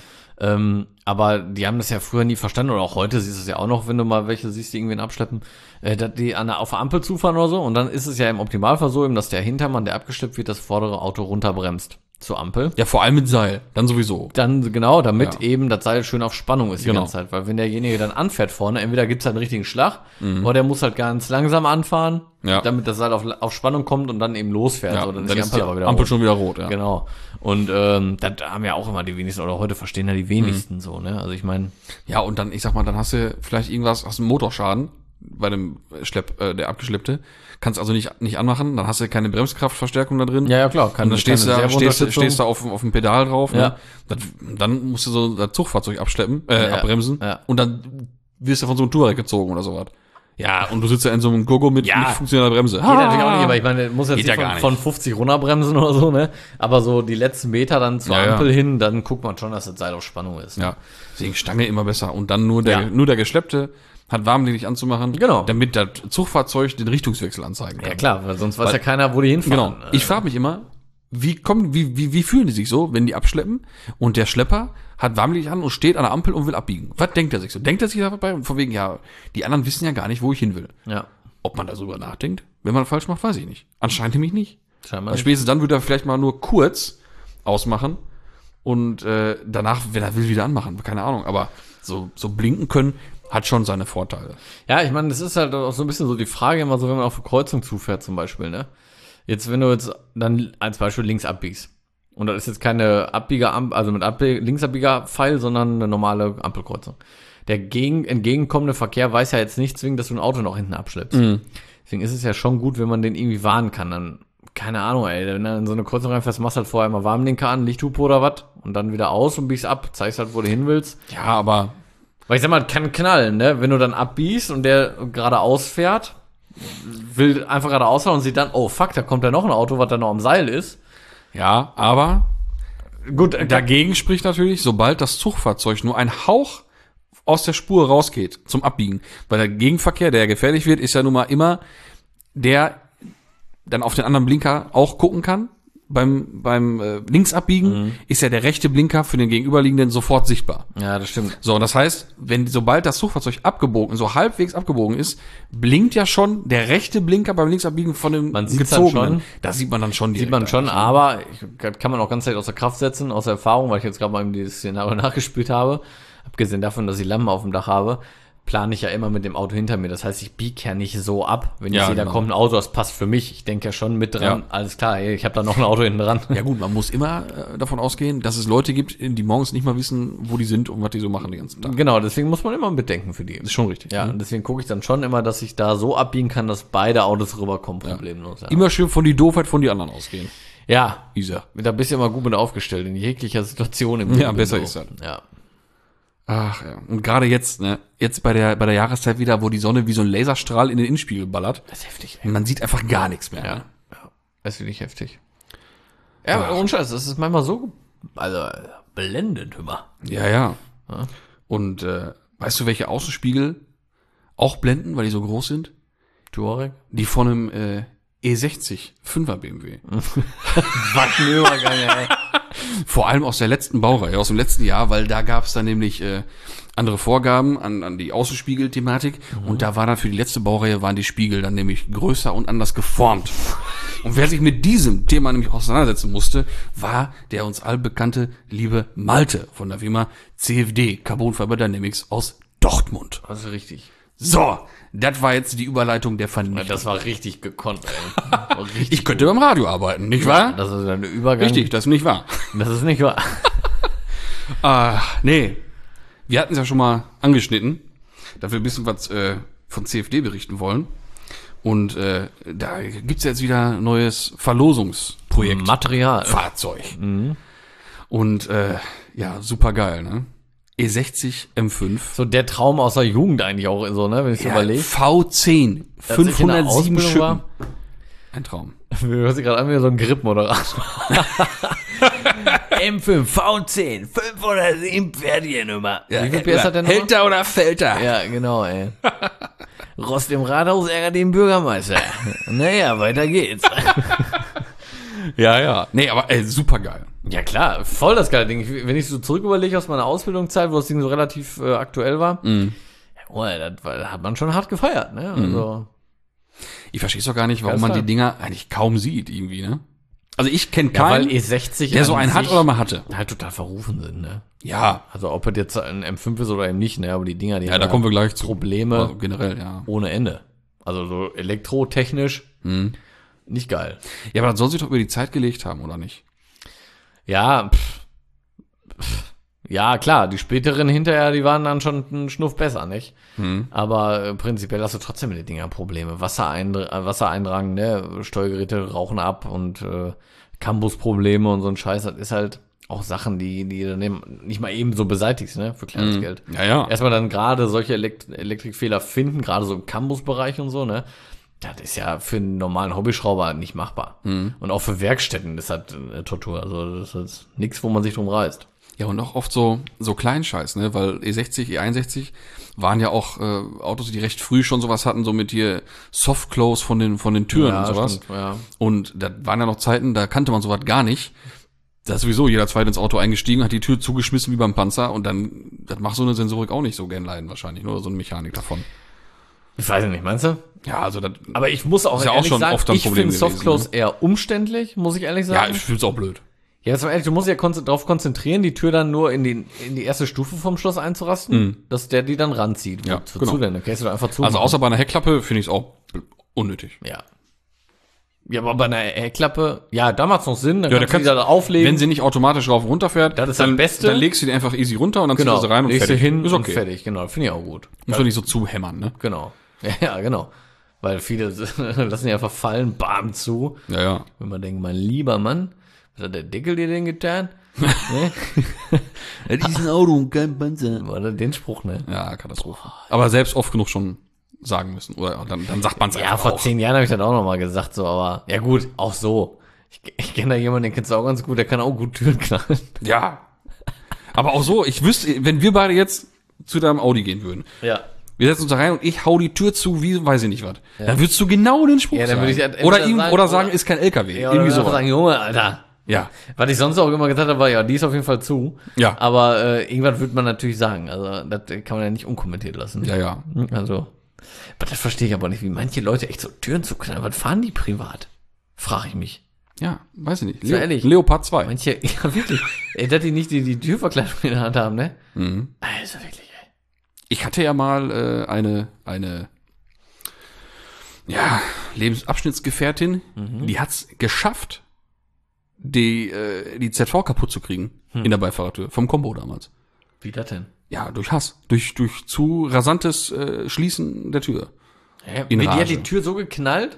Aber die haben das ja früher nie verstanden, oder auch heute siehst du es ja auch noch, wenn du mal welche siehst, die irgendwen abschleppen, dass die auf der Ampel zufahren oder so, und dann ist es ja im Optimalfall so, eben, dass der Hintermann, der abgeschleppt wird, das vordere Auto runterbremst zur Ampel. Ja, vor allem mit Seil. Dann sowieso. Dann, genau, damit Ja. eben das Seil schön auf Spannung ist die Genau. ganze Zeit. Weil wenn derjenige dann anfährt vorne, entweder gibt's halt einen richtigen Schlag, oder der muss halt ganz langsam anfahren, Ja. damit das Seil auf Spannung kommt und dann eben losfährt. Ja, So, dann ist die aber wieder Ampel rot. schon wieder rot. Ja. Genau. Und das haben ja auch immer die wenigsten, oder heute verstehen ja die wenigsten so, ne? Also ich meine, Ja, und dann, ich sag mal, dann hast du vielleicht irgendwas, hast einen Motorschaden bei dem der Abgeschleppte. Kannst also nicht anmachen, dann hast du keine Bremskraftverstärkung da drin. ja klar, kann Und dann stehst du Servounterstützung. stehst da auf dem Pedal drauf. Ja. Ne? Dann musst du so das Zugfahrzeug abschleppen, abbremsen. Ja. Und dann wirst du von so einem Touareg gezogen oder sowas. Ja, und du sitzt ja in so einem Gogo mit Ja. nicht funktionierender Bremse. Geht natürlich auch nicht, aber ich meine, muss jetzt Geht nicht ja gar von nicht. 50 runterbremsen oder so, ne? Aber so die letzten Meter dann zur Ja, ja. Ampel hin, dann guckt man schon, dass das Seil auf Spannung ist. Ja, deswegen Stange immer besser. Und dann nur Ja. der Geschleppte hat Warmlicht anzumachen, Genau. damit das Zugfahrzeug den Richtungswechsel anzeigen kann. Ja klar, weil sonst weiß ja keiner, wo die hinfahren. Genau. Ich frage mich immer, wie fühlen die sich so, wenn die abschleppen und der Schlepper hat Warmlicht an und steht an der Ampel und will abbiegen? Was denkt er sich so? Denkt er sich dabei von wegen, ja, die anderen wissen ja gar nicht, wo ich hin will. Ja, Ob man da drüber nachdenkt? Wenn man falsch macht, weiß ich nicht. Anscheinend nämlich nicht. scheinbar. Weil spätestens dann würde er vielleicht mal nur kurz ausmachen und danach, wenn er will, wieder anmachen. Keine Ahnung. Aber so blinken können hat schon seine Vorteile. Ja, ich meine, das ist halt auch so ein bisschen so die Frage immer so, wenn man auf eine Kreuzung zufährt zum Beispiel, ne? Jetzt, wenn du jetzt dann als Beispiel links abbiegst. Und das ist jetzt keine also mit Linksabbieger-Pfeil, sondern eine normale Ampelkreuzung. Der entgegenkommende Verkehr weiß ja jetzt nicht zwingend, dass du ein Auto noch hinten abschleppst. Deswegen ist es ja schon gut, wenn man den irgendwie warnen kann. Dann, keine Ahnung, ey, wenn du in so eine Kreuzung reinfährst, machst du halt vorher mal Warnblinker an, Lichthupe oder was, und dann wieder aus und biegst ab, zeigst halt, wo du hin willst. Ja, aber Weil ich sag mal, kann knallen, ne? Wenn du dann abbiegst und der geradeaus fährt, will einfach geradeaus fahren und sieht dann, oh fuck, da kommt ja noch ein Auto, was da noch am Seil ist. ja, aber Gut, dagegen spricht natürlich, sobald das Zugfahrzeug nur ein Hauch aus der Spur rausgeht zum Abbiegen. Weil der Gegenverkehr, der ja gefährlich wird, ist ja nun mal immer der dann auf den anderen Blinker auch gucken kann. Beim links abbiegen ist ja der rechte Blinker für den Gegenüberliegenden sofort sichtbar. Ja, das stimmt. So, das heißt, sobald das Suchfahrzeug so halbwegs abgebogen ist, blinkt ja schon der rechte Blinker beim Linksabbiegen von dem Man sieht's dann schon. Da sieht man dann schon Sieht man schon, aber kann man auch ganz leicht außer Kraft setzen, aus Erfahrung, weil ich jetzt gerade mal eben dieses Szenario nachgespielt habe. Abgesehen davon, dass ich Lampen auf dem Dach habe, plane ich ja immer mit dem Auto hinter mir. Das heißt, ich biege ja nicht so ab, wenn ich sehe, da kommt ein Auto, das passt für mich. Ich denke ja schon mit dran, alles klar, ey, ich habe da noch ein Auto hinten dran. Ja gut, man muss immer davon ausgehen, dass es Leute gibt, die morgens nicht mal wissen, wo die sind und was die so machen den ganzen Tag. Genau, deswegen muss man immer bedenken für die. Das ist schon richtig. Ja, und deswegen gucke ich dann schon immer, dass ich da so abbiegen kann, dass beide Autos rüberkommen, problemlos. Ja. Immer schön von die Doofheit von die anderen ausgehen. Ja, Isa. da bist du immer gut mit aufgestellt, in jeglicher Situation im Leben. Ja, besser ist das. Ja. Ach ja. Und gerade jetzt, jetzt bei der Jahreszeit wieder, wo die Sonne wie so ein Laserstrahl in den Innenspiegel ballert. Das ist heftig, ey. Man sieht einfach gar nichts mehr. Ja, Ne? ja. Das ist wirklich heftig. Ja, ohne Scheiß, das ist manchmal so, blendend immer. Ja. Und weißt du, welche Außenspiegel auch blenden, weil die so groß sind? Touareg? Die von einem E60 5er BMW. Was ein Übergang, ey. Vor allem aus der letzten Baureihe, aus dem letzten Jahr, weil da gab es dann nämlich andere Vorgaben an die Außenspiegel-Thematik. Und da war dann für die letzte Baureihe waren die Spiegel dann nämlich größer und anders geformt. Und wer sich mit diesem Thema nämlich auseinandersetzen musste, war der uns allbekannte liebe Malte von der Firma CFD, Carbon Fiber Dynamics aus Dortmund. Das ist richtig. So, das war jetzt die Überleitung der Ja, Vernichtung. das war richtig gekonnt, ey. War richtig Ich könnte beim Radio arbeiten, nicht wahr? Das ist ein Übergang. Richtig, das ist nicht wahr. Das ist nicht wahr. Nee. Wir hatten es ja schon mal angeschnitten, dass wir ein bisschen was von CFD berichten wollen. Und da gibt's jetzt wieder ein neues Verlosungsprojekt. Material. Fahrzeug. Und ja, super geil, ne? E60 M5. So der Traum aus der Jugend eigentlich auch so, ne, wenn ich so überlege. V10. Als ich in der 507 Ausbildung Schippen. war. Ein Traum. Du hörst dich gerade an wie so ein Grip-Moderator. M5, V10, 507 Pferdchen-Nummer. Ja, Wie viel PS hat der noch? Hält er oder fällt er? Ja, genau, ey. Rost im Rathaus ärgert den Bürgermeister. Naja, weiter geht's. Ja. Nee, aber super geil. Ja klar, voll das geile Ding. Wenn ich so zurück überlege aus meiner Ausbildungszeit, wo das Ding so relativ aktuell war, das hat man schon hart gefeiert, ne? Also, Ich verstehe es doch gar nicht, warum Ganz man klar. die Dinger eigentlich kaum sieht, irgendwie, ne? Also ich kenne ja, weil keinen, E60 der so an einen hat sich oder mal hatte. halt total verrufen sind, ne? Ja. Also ob es jetzt ein M5 ist oder eben nicht, ne? Aber die Dinger, die Ja, da kommen wir gleich zu. Probleme Also generell, ja. ohne Ende. Also so elektrotechnisch nicht geil. Ja, aber das soll sich doch über die Zeit gelegt haben, oder nicht? Ja, ja, klar, die späteren hinterher, die waren dann schon einen Schnuff besser, nicht? Aber prinzipiell hast du trotzdem mit den Dingern Probleme. Wassereindrang, ne? Steuergeräte rauchen ab und Campusprobleme und so ein Scheiß. Das ist halt auch Sachen, die dann eben nicht mal eben so beseitigst, ne? Für kleines Geld. Ja. Erstmal dann gerade solche Elektrikfehler finden, gerade so im Campusbereich und so, ne? Das ist ja für einen normalen Hobbyschrauber nicht machbar. Und auch für Werkstätten ist das eine Tortur. Also das ist nichts, wo man sich drum reißt. Ja, und auch oft so Kleinscheiß, ne? Weil E60, E61 waren ja auch Autos, die recht früh schon sowas hatten, so mit hier Soft-Close von den Türen und sowas. Stimmt, ja. Und da waren ja noch Zeiten, da kannte man sowas gar nicht. Da ist sowieso jeder Zweite ins Auto eingestiegen, hat die Tür zugeschmissen wie beim Panzer und dann, das macht so eine Sensorik auch nicht so gern leiden wahrscheinlich, nur so eine Mechanik davon. Ich weiß nicht, meinst du? Ja, also das, Aber ich muss auch ist ja auch ehrlich schon sagen, oft ein ich Problem finde gewesen, Softclose ne? eher umständlich, muss ich ehrlich ja, sagen. ich find's auch blöd. Ja, jetzt mal ehrlich, du musst ja darauf konzentrieren, die Tür dann nur in die erste Stufe vom Schloss einzurasten, dass der die dann ranzieht. Ja, Wozu genau. denn? Dann kannst du da einfach zu. Also außer bei einer Heckklappe finde ich es auch unnötig. Ja. Ja, aber bei einer Heckklappe, ja, da macht's noch Sinn, dann Ja, kannst du die da auflegen. Wenn sie nicht automatisch rauf und runter fährt, Das ist dann, das Beste. dann legst du die einfach easy runter und dann genau, ziehst du sie rein und legst fertig. du hin Ist und okay. fertig, genau, finde ich auch gut. Muss doch nicht so zuhämmern, ne? Genau. Ja, genau. Weil viele lassen die einfach fallen, bam, zu. Ja. Wenn man denkt, mein lieber Mann, was hat der Deckel dir denn getan? Ne? Das ist ein Auto und kein Panzer. Oder den Spruch, ne? Ja, Katastrophe. Aber selbst oft genug schon sagen müssen. Oder dann sagt man es Ja, einfach vor auch. 10 Jahren habe ich das auch nochmal gesagt, so, aber ja gut, auch so. Ich kenne da jemanden, den kennst du auch ganz gut, der kann auch gut Türen knallen. Ja. Aber auch so, ich wüsste, wenn wir beide jetzt zu deinem Audi gehen würden, Ja. Wir setzen uns da rein und ich hau die Tür zu, wie weiß ich nicht was. Dann würdest du genau den Spruch Ja, dann würde ich sagen. entweder Oder sagen, ist kein LKW. Ja, Irgendwie oder so. sagen, Junge, Alter. Ja. Was ich sonst auch immer gesagt habe, war, ja, die ist auf jeden Fall zu. Ja. Aber irgendwann würde man natürlich sagen. Also, das kann man ja nicht unkommentiert lassen. Ja, ja. Also, aber das verstehe ich aber nicht, wie manche Leute echt so Türen zu knallen. Was fahren die privat? Frage ich mich. Ja, weiß ich nicht. So ehrlich. Leopard 2. Manche, ja wirklich. Ey, dass die nicht die Türverkleidung in der Hand haben, ne? Mhm. Also wirklich, ey. Ich hatte ja mal eine Lebensabschnittsgefährtin, die hat's geschafft, die ZV kaputt zu kriegen in der Beifahrertür, vom Combo damals. Wie das denn? Ja, durch Hass. Durch zu rasantes Schließen der Tür. Hä? In Die hat Rage. die Tür so geknallt,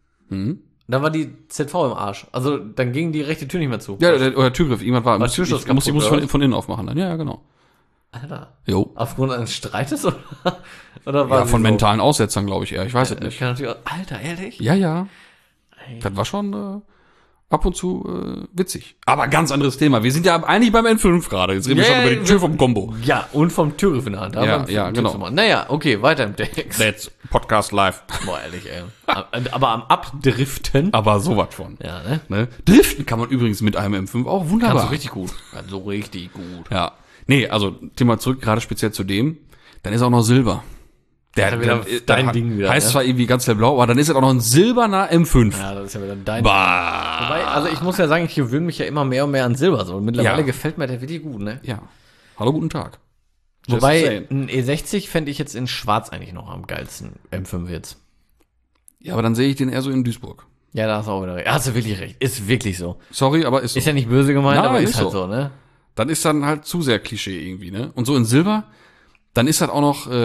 dann war die ZV im Arsch. Also, dann ging die rechte Tür nicht mehr zu. Ja, oder Türgriff. Irgendwann war Türschloss muss kaputt, oder? von innen aufmachen dann. Ja, genau. Alter. Jo. Aufgrund eines Streites, oder war Ja, sie von so? mentalen Aussetzern, glaube ich eher. Ich weiß es Das nicht. kann natürlich auch, Alter, ehrlich? Ja, ja. Ey. Das war schon ab und zu witzig. Aber ganz anderes Thema. Wir sind ja eigentlich beim N5 gerade. Jetzt reden wir Ja, schon über die Tür vom Combo. Ja, und vom Türgriff in der Hand. Ja, Aber ja, Tür genau. zu machen. Naja, okay, weiter im Text. That's Podcast live. Boah, ehrlich, ey. Aber am Abdriften. Aber sowas von. Ja, ne? Ne? Driften kann man übrigens mit einem M5 auch wunderbar. Kannst du richtig gut. Kannst du richtig gut. Ja. Nee, also Thema zurück, gerade speziell zu dem. Dann ist auch noch Silber. ist ja wieder dein Ding wieder, heißt ne? zwar irgendwie ganz hellblau, aber dann ist es auch noch ein silberner M5. Ja, das ist ja wieder dein. Bah. Wobei, also ich muss ja sagen, ich gewöhne mich ja immer mehr und mehr an Silber. So. Mittlerweile Ja. gefällt mir der wirklich gut, ne? Ja. Hallo, guten Tag. Just Wobei, saying. ein E60 fände ich jetzt in Schwarz eigentlich noch am geilsten. M5 jetzt. Ja, aber dann sehe ich den eher so in Duisburg. Ja, da hast du auch wieder recht. Hast du wirklich recht. Ist wirklich so. Sorry, aber ist so. Ist ja nicht böse gemeint, Nein, aber ist ist halt so. so, ne? Dann ist dann halt zu sehr Klischee irgendwie, ne? Und so in Silber, dann ist das auch noch so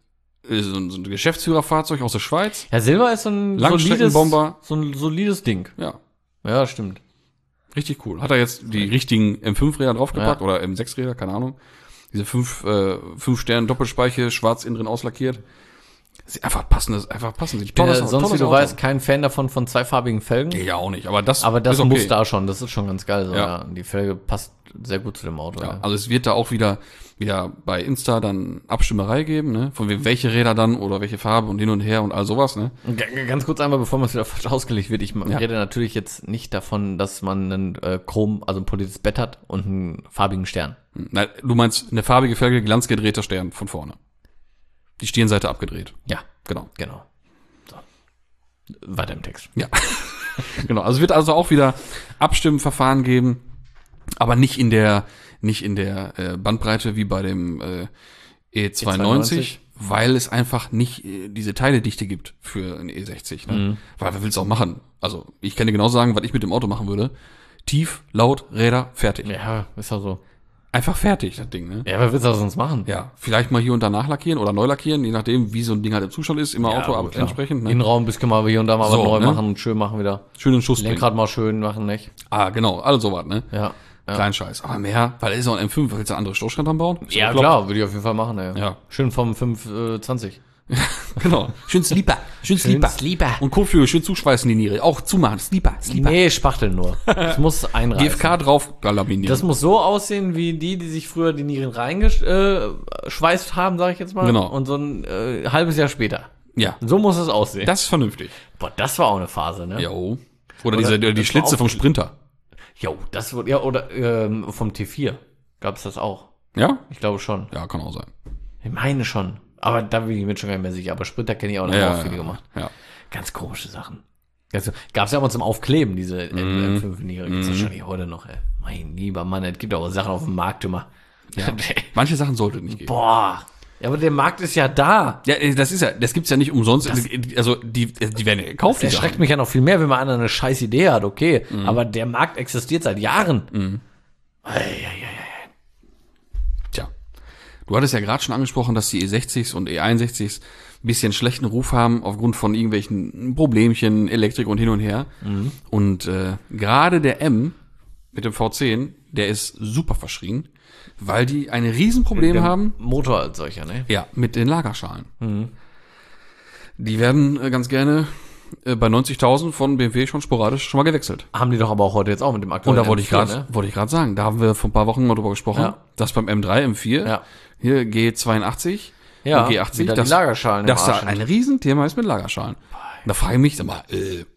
ein Geschäftsführerfahrzeug aus der Schweiz. Ja, Silber ist so ein Langstreckenbomber. so ein solides Ding. Ja, Ja, stimmt. richtig cool. Hat er jetzt die richtigen M5-Räder draufgepackt oder M6-Räder, keine Ahnung. Diese 5 Sterne Doppelspeiche, schwarz innen drin auslackiert. Sieht einfach passend. Ich bin ja sonst, wie du weißt, kein Fan davon von zweifarbigen Felgen. Ja, auch nicht. Aber das Aber das ist okay. muss da schon. Das ist schon ganz geil. So, Ja. ja. Die Felge passt sehr gut zu dem Auto. Ja, Ja. also es wird da auch wieder bei Insta dann Abstimmerei geben, ne? Von wem welche Räder dann oder welche Farbe und hin und her und all sowas, ne? Ganz kurz einmal, bevor man es wieder falsch ausgelegt wird. Ich rede natürlich jetzt nicht davon, dass man ein Chrom, also ein poliertes Bett hat und einen farbigen Stern. Na, du meinst eine farbige Felge, glanzgedrehter Stern von vorne. Die Stirnseite abgedreht. Ja, Genau. genau. So. Weiter im Text. Ja. Genau. Also es wird also auch wieder Abstimmverfahren geben, aber nicht in der Bandbreite wie bei dem E92, weil es einfach nicht diese Teiledichte gibt für ein E60. Ne? Weil wer will's auch machen? Also ich kann dir genau sagen, was ich mit dem Auto machen würde. Tief, laut, Räder, fertig. Ja, ist ja so. Einfach fertig, das Ding, ne? Ja, wer willst du das sonst machen? Ja, vielleicht mal hier und da nachlackieren oder neu lackieren, je nachdem, wie so ein Ding halt im Zustand ist, immer Auto gut, klar. entsprechend. Ne? Innenraum bisschen mal hier und da mal So, was neu ne? machen und schön machen wieder. Schönen Schuss bringen. Lenkrad mal schön machen, nicht? Ah, genau, alles sowas, ne? Ja. Ja, Klein Scheiß. Aber mehr, weil es ist auch ein M5, willst du eine andere Stoßstange dran bauen? ja klar, würde ich auf jeden Fall machen, ey. Ja. Schön vom 520. Genau. Schön Sleeper. Schön Sleeper. Sleeper. Und Kotflügel schön zuschweißen die Niere. Auch zumachen. Sleeper. Nee, Spachteln nur. Das muss einreißen. GFK drauf laminieren. Das muss so aussehen, wie die sich früher die Nieren reingeschweißt haben, sage ich jetzt mal. Genau. Und so ein halbes Jahr später. Ja. So muss es aussehen. Das ist vernünftig. Boah, das war auch eine Phase, ne? Jo. Oder Oder die das Schlitze war vom auch- Sprinter. Jo, das wurde, ja, oder vom T4 gab es das auch. Ja? Ich glaube schon. Ja, kann auch sein. Ich meine schon. Aber da bin ich mir schon gar nicht mehr sicher. Aber Sprinter kenne ich auch, da haben auch viele gemacht. Ja. Ganz komische Sachen. Gab es ja immer zum Aufkleben, diese M5-Niere. Gibt's wahrscheinlich heute noch, ey. Mein lieber Mann, es gibt auch Sachen auf dem Markt immer. Ja. Manche Sachen sollte nicht geben. Boah. Ja, aber der Markt ist ja da. Ja, das gibt's ja nicht umsonst. Also, die werden ja gekauft, die Das erschreckt Sachen. mich ja noch viel mehr, wenn man einer eine scheiß Idee hat, okay. Aber der Markt existiert seit Jahren. Tja. Du hattest ja gerade schon angesprochen, dass die E60s und E61s ein bisschen schlechten Ruf haben aufgrund von irgendwelchen Problemchen, Elektrik und hin und her. Und gerade der M mit dem V10, der ist super verschrien, weil die ein Riesenproblem haben. Motor als solcher, ne? Ja, mit den Lagerschalen. Die werden ganz gerne bei 90.000 von BMW schon sporadisch schon mal gewechselt. Haben die doch aber auch heute jetzt auch mit dem Und aktuellen da wollte ich M4, gerade sagen, da haben wir vor ein paar Wochen mal drüber gesprochen, Ja. dass beim M3, M4, Ja. hier G82, Ja, und G80, wieder die Lagerschalen im dass da Arsch ein Riesenthema ist mit Lagerschalen. Und da frage ich mich, sag mal,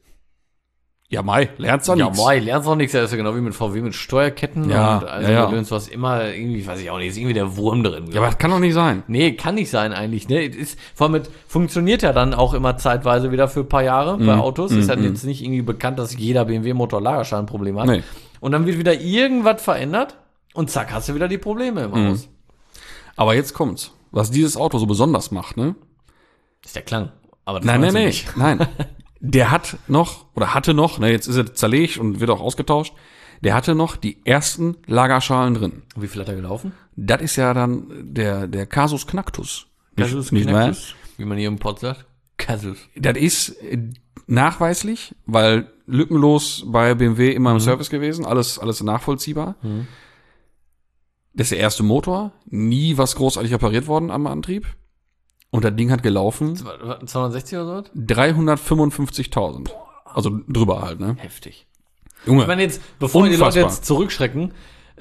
ja Mai, lernst du Ja, nichts. Mai, lernst auch nichts. Das ist ja genau wie mit VW mit Steuerketten. Ja, und also ja. was immer irgendwie, weiß ich auch nicht, ist irgendwie der Wurm drin. Ja, aber das kann doch nicht sein. Nee, kann nicht sein eigentlich. Ne? Vor allem funktioniert ja dann auch immer zeitweise wieder für ein paar Jahre bei Autos. Ist halt jetzt nicht irgendwie bekannt, dass jeder BMW-Motor Lagerschalenproblem hat. Nee. Und dann wird wieder irgendwas verändert und zack, hast du wieder die Probleme im Haus. Aber jetzt kommt's. Was dieses Auto so besonders macht, ne? Das ist der Klang. Aber das Nein, meinst du nicht. Nein. Der hatte noch, ne, jetzt ist er zerlegt und wird auch ausgetauscht. Der hatte noch die ersten Lagerschalen drin. Und wie viel hat er gelaufen? Das ist ja dann der Casus Knactus. Casus nicht wahr? Knactus, wie man hier im Pod sagt. Casus. Das ist nachweislich, weil lückenlos bei BMW immer im Service gewesen, alles nachvollziehbar. Das ist der erste Motor, nie was großartig repariert worden am Antrieb. Und das Ding hat gelaufen 260 oder so? 355.000. Also drüber halt, ne? Heftig. Junge, Ich meine jetzt, bevor die Leute unfassbar. jetzt zurückschrecken,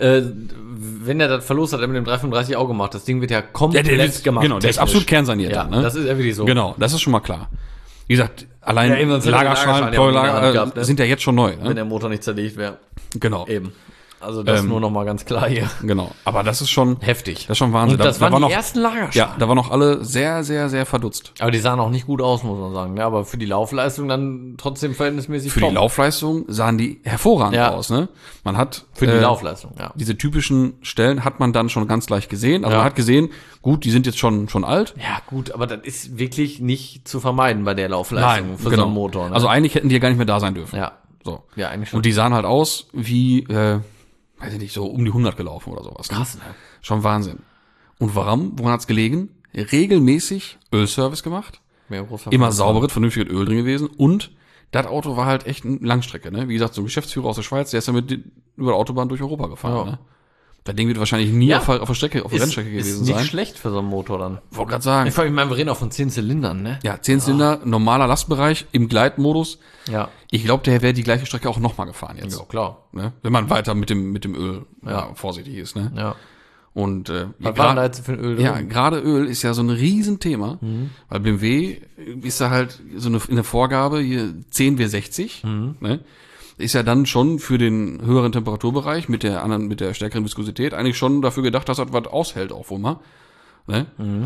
wenn er das Verlust hat, er mit dem 335 auch gemacht. Das Ding wird ja komplett gemacht. Genau, der ist technisch. absolut kernsaniert. Ja, dann, ne? das ist ja wirklich so. Genau, das ist schon mal klar. Wie gesagt, allein Ja, eben, sonst hätte er Lagerschalen, die Lagerschalen ja auch in der Hand Lager, gehabt, ne? sind ja jetzt schon neu. Wenn Ne? der Motor nicht zerlegt wäre. Genau, Eben. Also das nur noch mal ganz klar hier. genau. Aber das ist schon Heftig. Das ist schon Wahnsinn. Und das Da waren war die noch- ersten Lagerschalen. Ja, da waren noch alle sehr, sehr, sehr verdutzt. Aber die sahen auch nicht gut aus, muss man sagen. Ja, aber für die Laufleistung dann trotzdem verhältnismäßig Für die Laufleistung sahen die hervorragend Ja. aus. Ne? Man hat Für die Laufleistung, ja. diese typischen Stellen hat man dann schon ganz leicht gesehen. Also Ja. man hat gesehen, gut, die sind jetzt schon alt. Ja, gut, aber das ist wirklich nicht zu vermeiden bei der Laufleistung für so einen Motor. Ne? Also eigentlich hätten die ja gar nicht mehr da sein dürfen. ja. So. Ja, eigentlich schon. Und die sahen halt aus wie, weiß ich nicht, so um die 100 gelaufen oder sowas. Ne? Krass, ne? Schon Wahnsinn. Und woran hat's gelegen? Regelmäßig Ölservice gemacht. Mehr großer Immer sauberes, vernünftiges Öl drin gewesen. Und das Auto war halt echt eine Langstrecke. Ne? Wie gesagt, so ein Geschäftsführer aus der Schweiz, der ist ja mit über der Autobahn durch Europa gefahren. Ja. Ne? Das Ding wird wahrscheinlich nie Ja. auf der Strecke, auf der Rennstrecke ist gewesen nicht sein. schlecht für so einen Motor dann. Wollte gerade sagen. Ich meine, wir reden auch von 10 Zylindern, ne? Ja, 10 Zylinder, normaler Lastbereich im Gleitmodus. Ja. Ich glaube, der wäre die gleiche Strecke auch nochmal gefahren jetzt. Ja, klar. Ne? Wenn man weiter mit dem Öl vorsichtig ist. Ne? Ja. Und Was war denn da jetzt für ein Öl drin? ja, gerade Öl ist ja so ein Riesenthema, weil BMW ist da halt so eine Vorgabe, hier 10W60, ne? Ist ja dann schon für den höheren Temperaturbereich mit der stärkeren Viskosität eigentlich schon dafür gedacht, dass das was aushält auch wohl mal. Ne?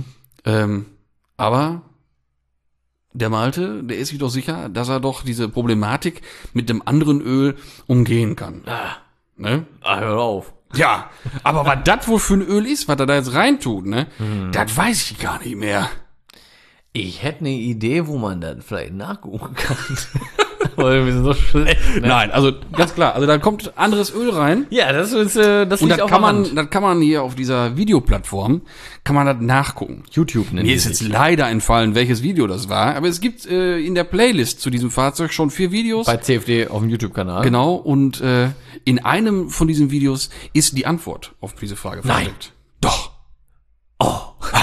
Aber der Malte, der ist sich doch sicher, dass er doch diese Problematik mit dem anderen Öl umgehen kann. Ne? Hör auf. Ja, aber was das wohl für ein Öl ist, was er da jetzt reintut, ne? Das weiß ich gar nicht mehr. Ich hätte eine Idee, wo man das vielleicht nachgucken kann. Weil wir sind so schlecht, ne? Nein, also ganz klar, also da kommt anderes Öl rein. Ja, das Und liegt das auf kann der Hand. das kann man hier auf dieser Videoplattform, kann man das nachgucken. YouTube nennen Mir die ist jetzt sich. leider entfallen, welches Video das war, aber es gibt in der Playlist zu diesem Fahrzeug schon 4 Videos. Bei CFD auf dem YouTube-Kanal. Genau, und in einem von diesen Videos ist die Antwort auf diese Frage Nein. versteckt. Doch. Oh.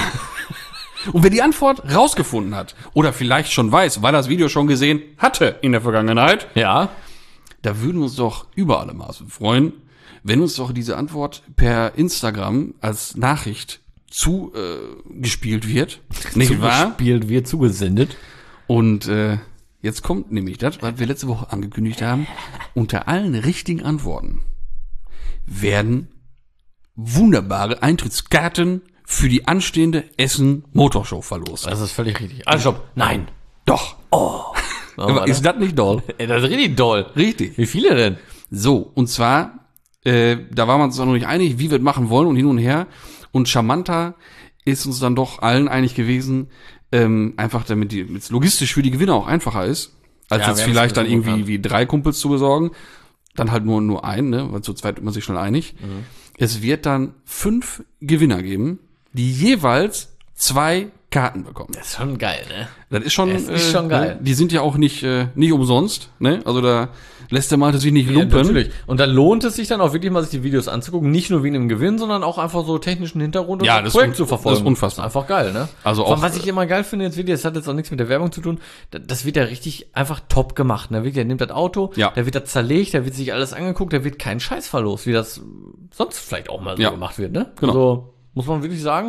Und wer die Antwort rausgefunden hat, oder vielleicht schon weiß, weil er das Video schon gesehen hatte in der Vergangenheit, Ja. da würden wir uns doch über alle Maßen freuen, wenn uns doch diese Antwort per Instagram als Nachricht zugespielt wird. Nicht wahr? Zugespielt, wird zugesendet. Und jetzt kommt nämlich das, was wir letzte Woche angekündigt haben. Unter allen richtigen Antworten werden wunderbare Eintrittskarten für die anstehende Essen Motorshow verlost. Das ist völlig richtig. Also, stopp. Nein. Doch. Aber ist das nicht doll? Ey, das ist richtig doll. Richtig. Wie viele denn? So, und zwar, da waren wir uns noch nicht einig, wie wir das machen wollen und hin und her. Und charmanter ist uns dann doch allen einig gewesen, einfach damit es logistisch für die Gewinner auch einfacher ist, als Ja, jetzt wir haben vielleicht es dann ein bisschen irgendwie wie 3 Kumpels zu besorgen. Dann halt nur einen, ne? Weil zu zweit ist man sich schnell einig. Es wird dann 5 Gewinner geben, die jeweils 2 Karten bekommen. Das ist schon geil, ne? Das ist schon, Es ist schon geil. Ne? Die sind ja auch nicht umsonst, ne? Also da lässt der Malte sich nicht lumpen. Ja, natürlich. Und dann lohnt es sich dann auch wirklich mal, sich die Videos anzugucken. Nicht nur wie in einem Gewinn, sondern auch einfach so technischen Hintergrund und Ja, das das Projekt ist zu verfolgen. das ist unfassbar. Einfach geil, ne? Also Vor allem, auch- was ich immer geil finde, jetzt wirklich, das hat jetzt auch nichts mit der Werbung zu tun, das wird ja richtig einfach top gemacht, ne? Wirklich, der nimmt das Auto, Ja. der wird das zerlegt, der wird sich alles angeguckt, der wird keinen Scheiß verlost, wie das sonst vielleicht auch mal so Ja. gemacht wird, ne? Genau. Also, muss man wirklich sagen,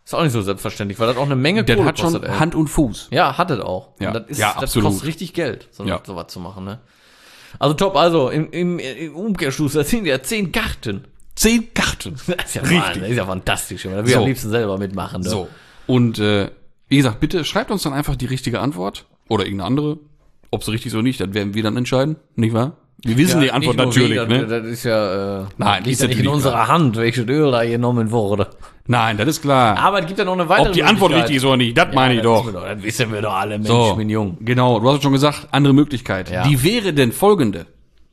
Ist auch nicht so selbstverständlich, weil das auch eine Menge Das Kohle hat schon kostet, ey. Hand und Fuß. Ja, hat es auch. Ja. Und das, Ja, das absolut. kostet richtig Geld, Ja. sowas zu machen, ne? Also top, also im Umkehrschluss, das sind ja 10 Karten. 10 Karten. Das ist ja Wahnsinn, das ist ja fantastisch. Da will ich So. am liebsten selber mitmachen. Ne? So. Und wie gesagt, bitte schreibt uns dann einfach die richtige Antwort oder irgendeine andere. Ob es richtig ist oder nicht, das werden wir dann entscheiden, nicht wahr? Wir wissen die Antwort nicht nur natürlich, wir, ne? Das ist ja, Nein, liegt ist ja nicht in natürlich unserer Hand, welches Öl da genommen wurde. Nein, das ist klar. Aber es gibt ja noch eine weitere Ob die Antwort richtig ist oder nicht, das meine ich doch. Das wissen wir doch alle, Mensch, So, ich bin jung. genau, du hast es schon gesagt, andere Möglichkeit. Ja. Die wäre denn folgende.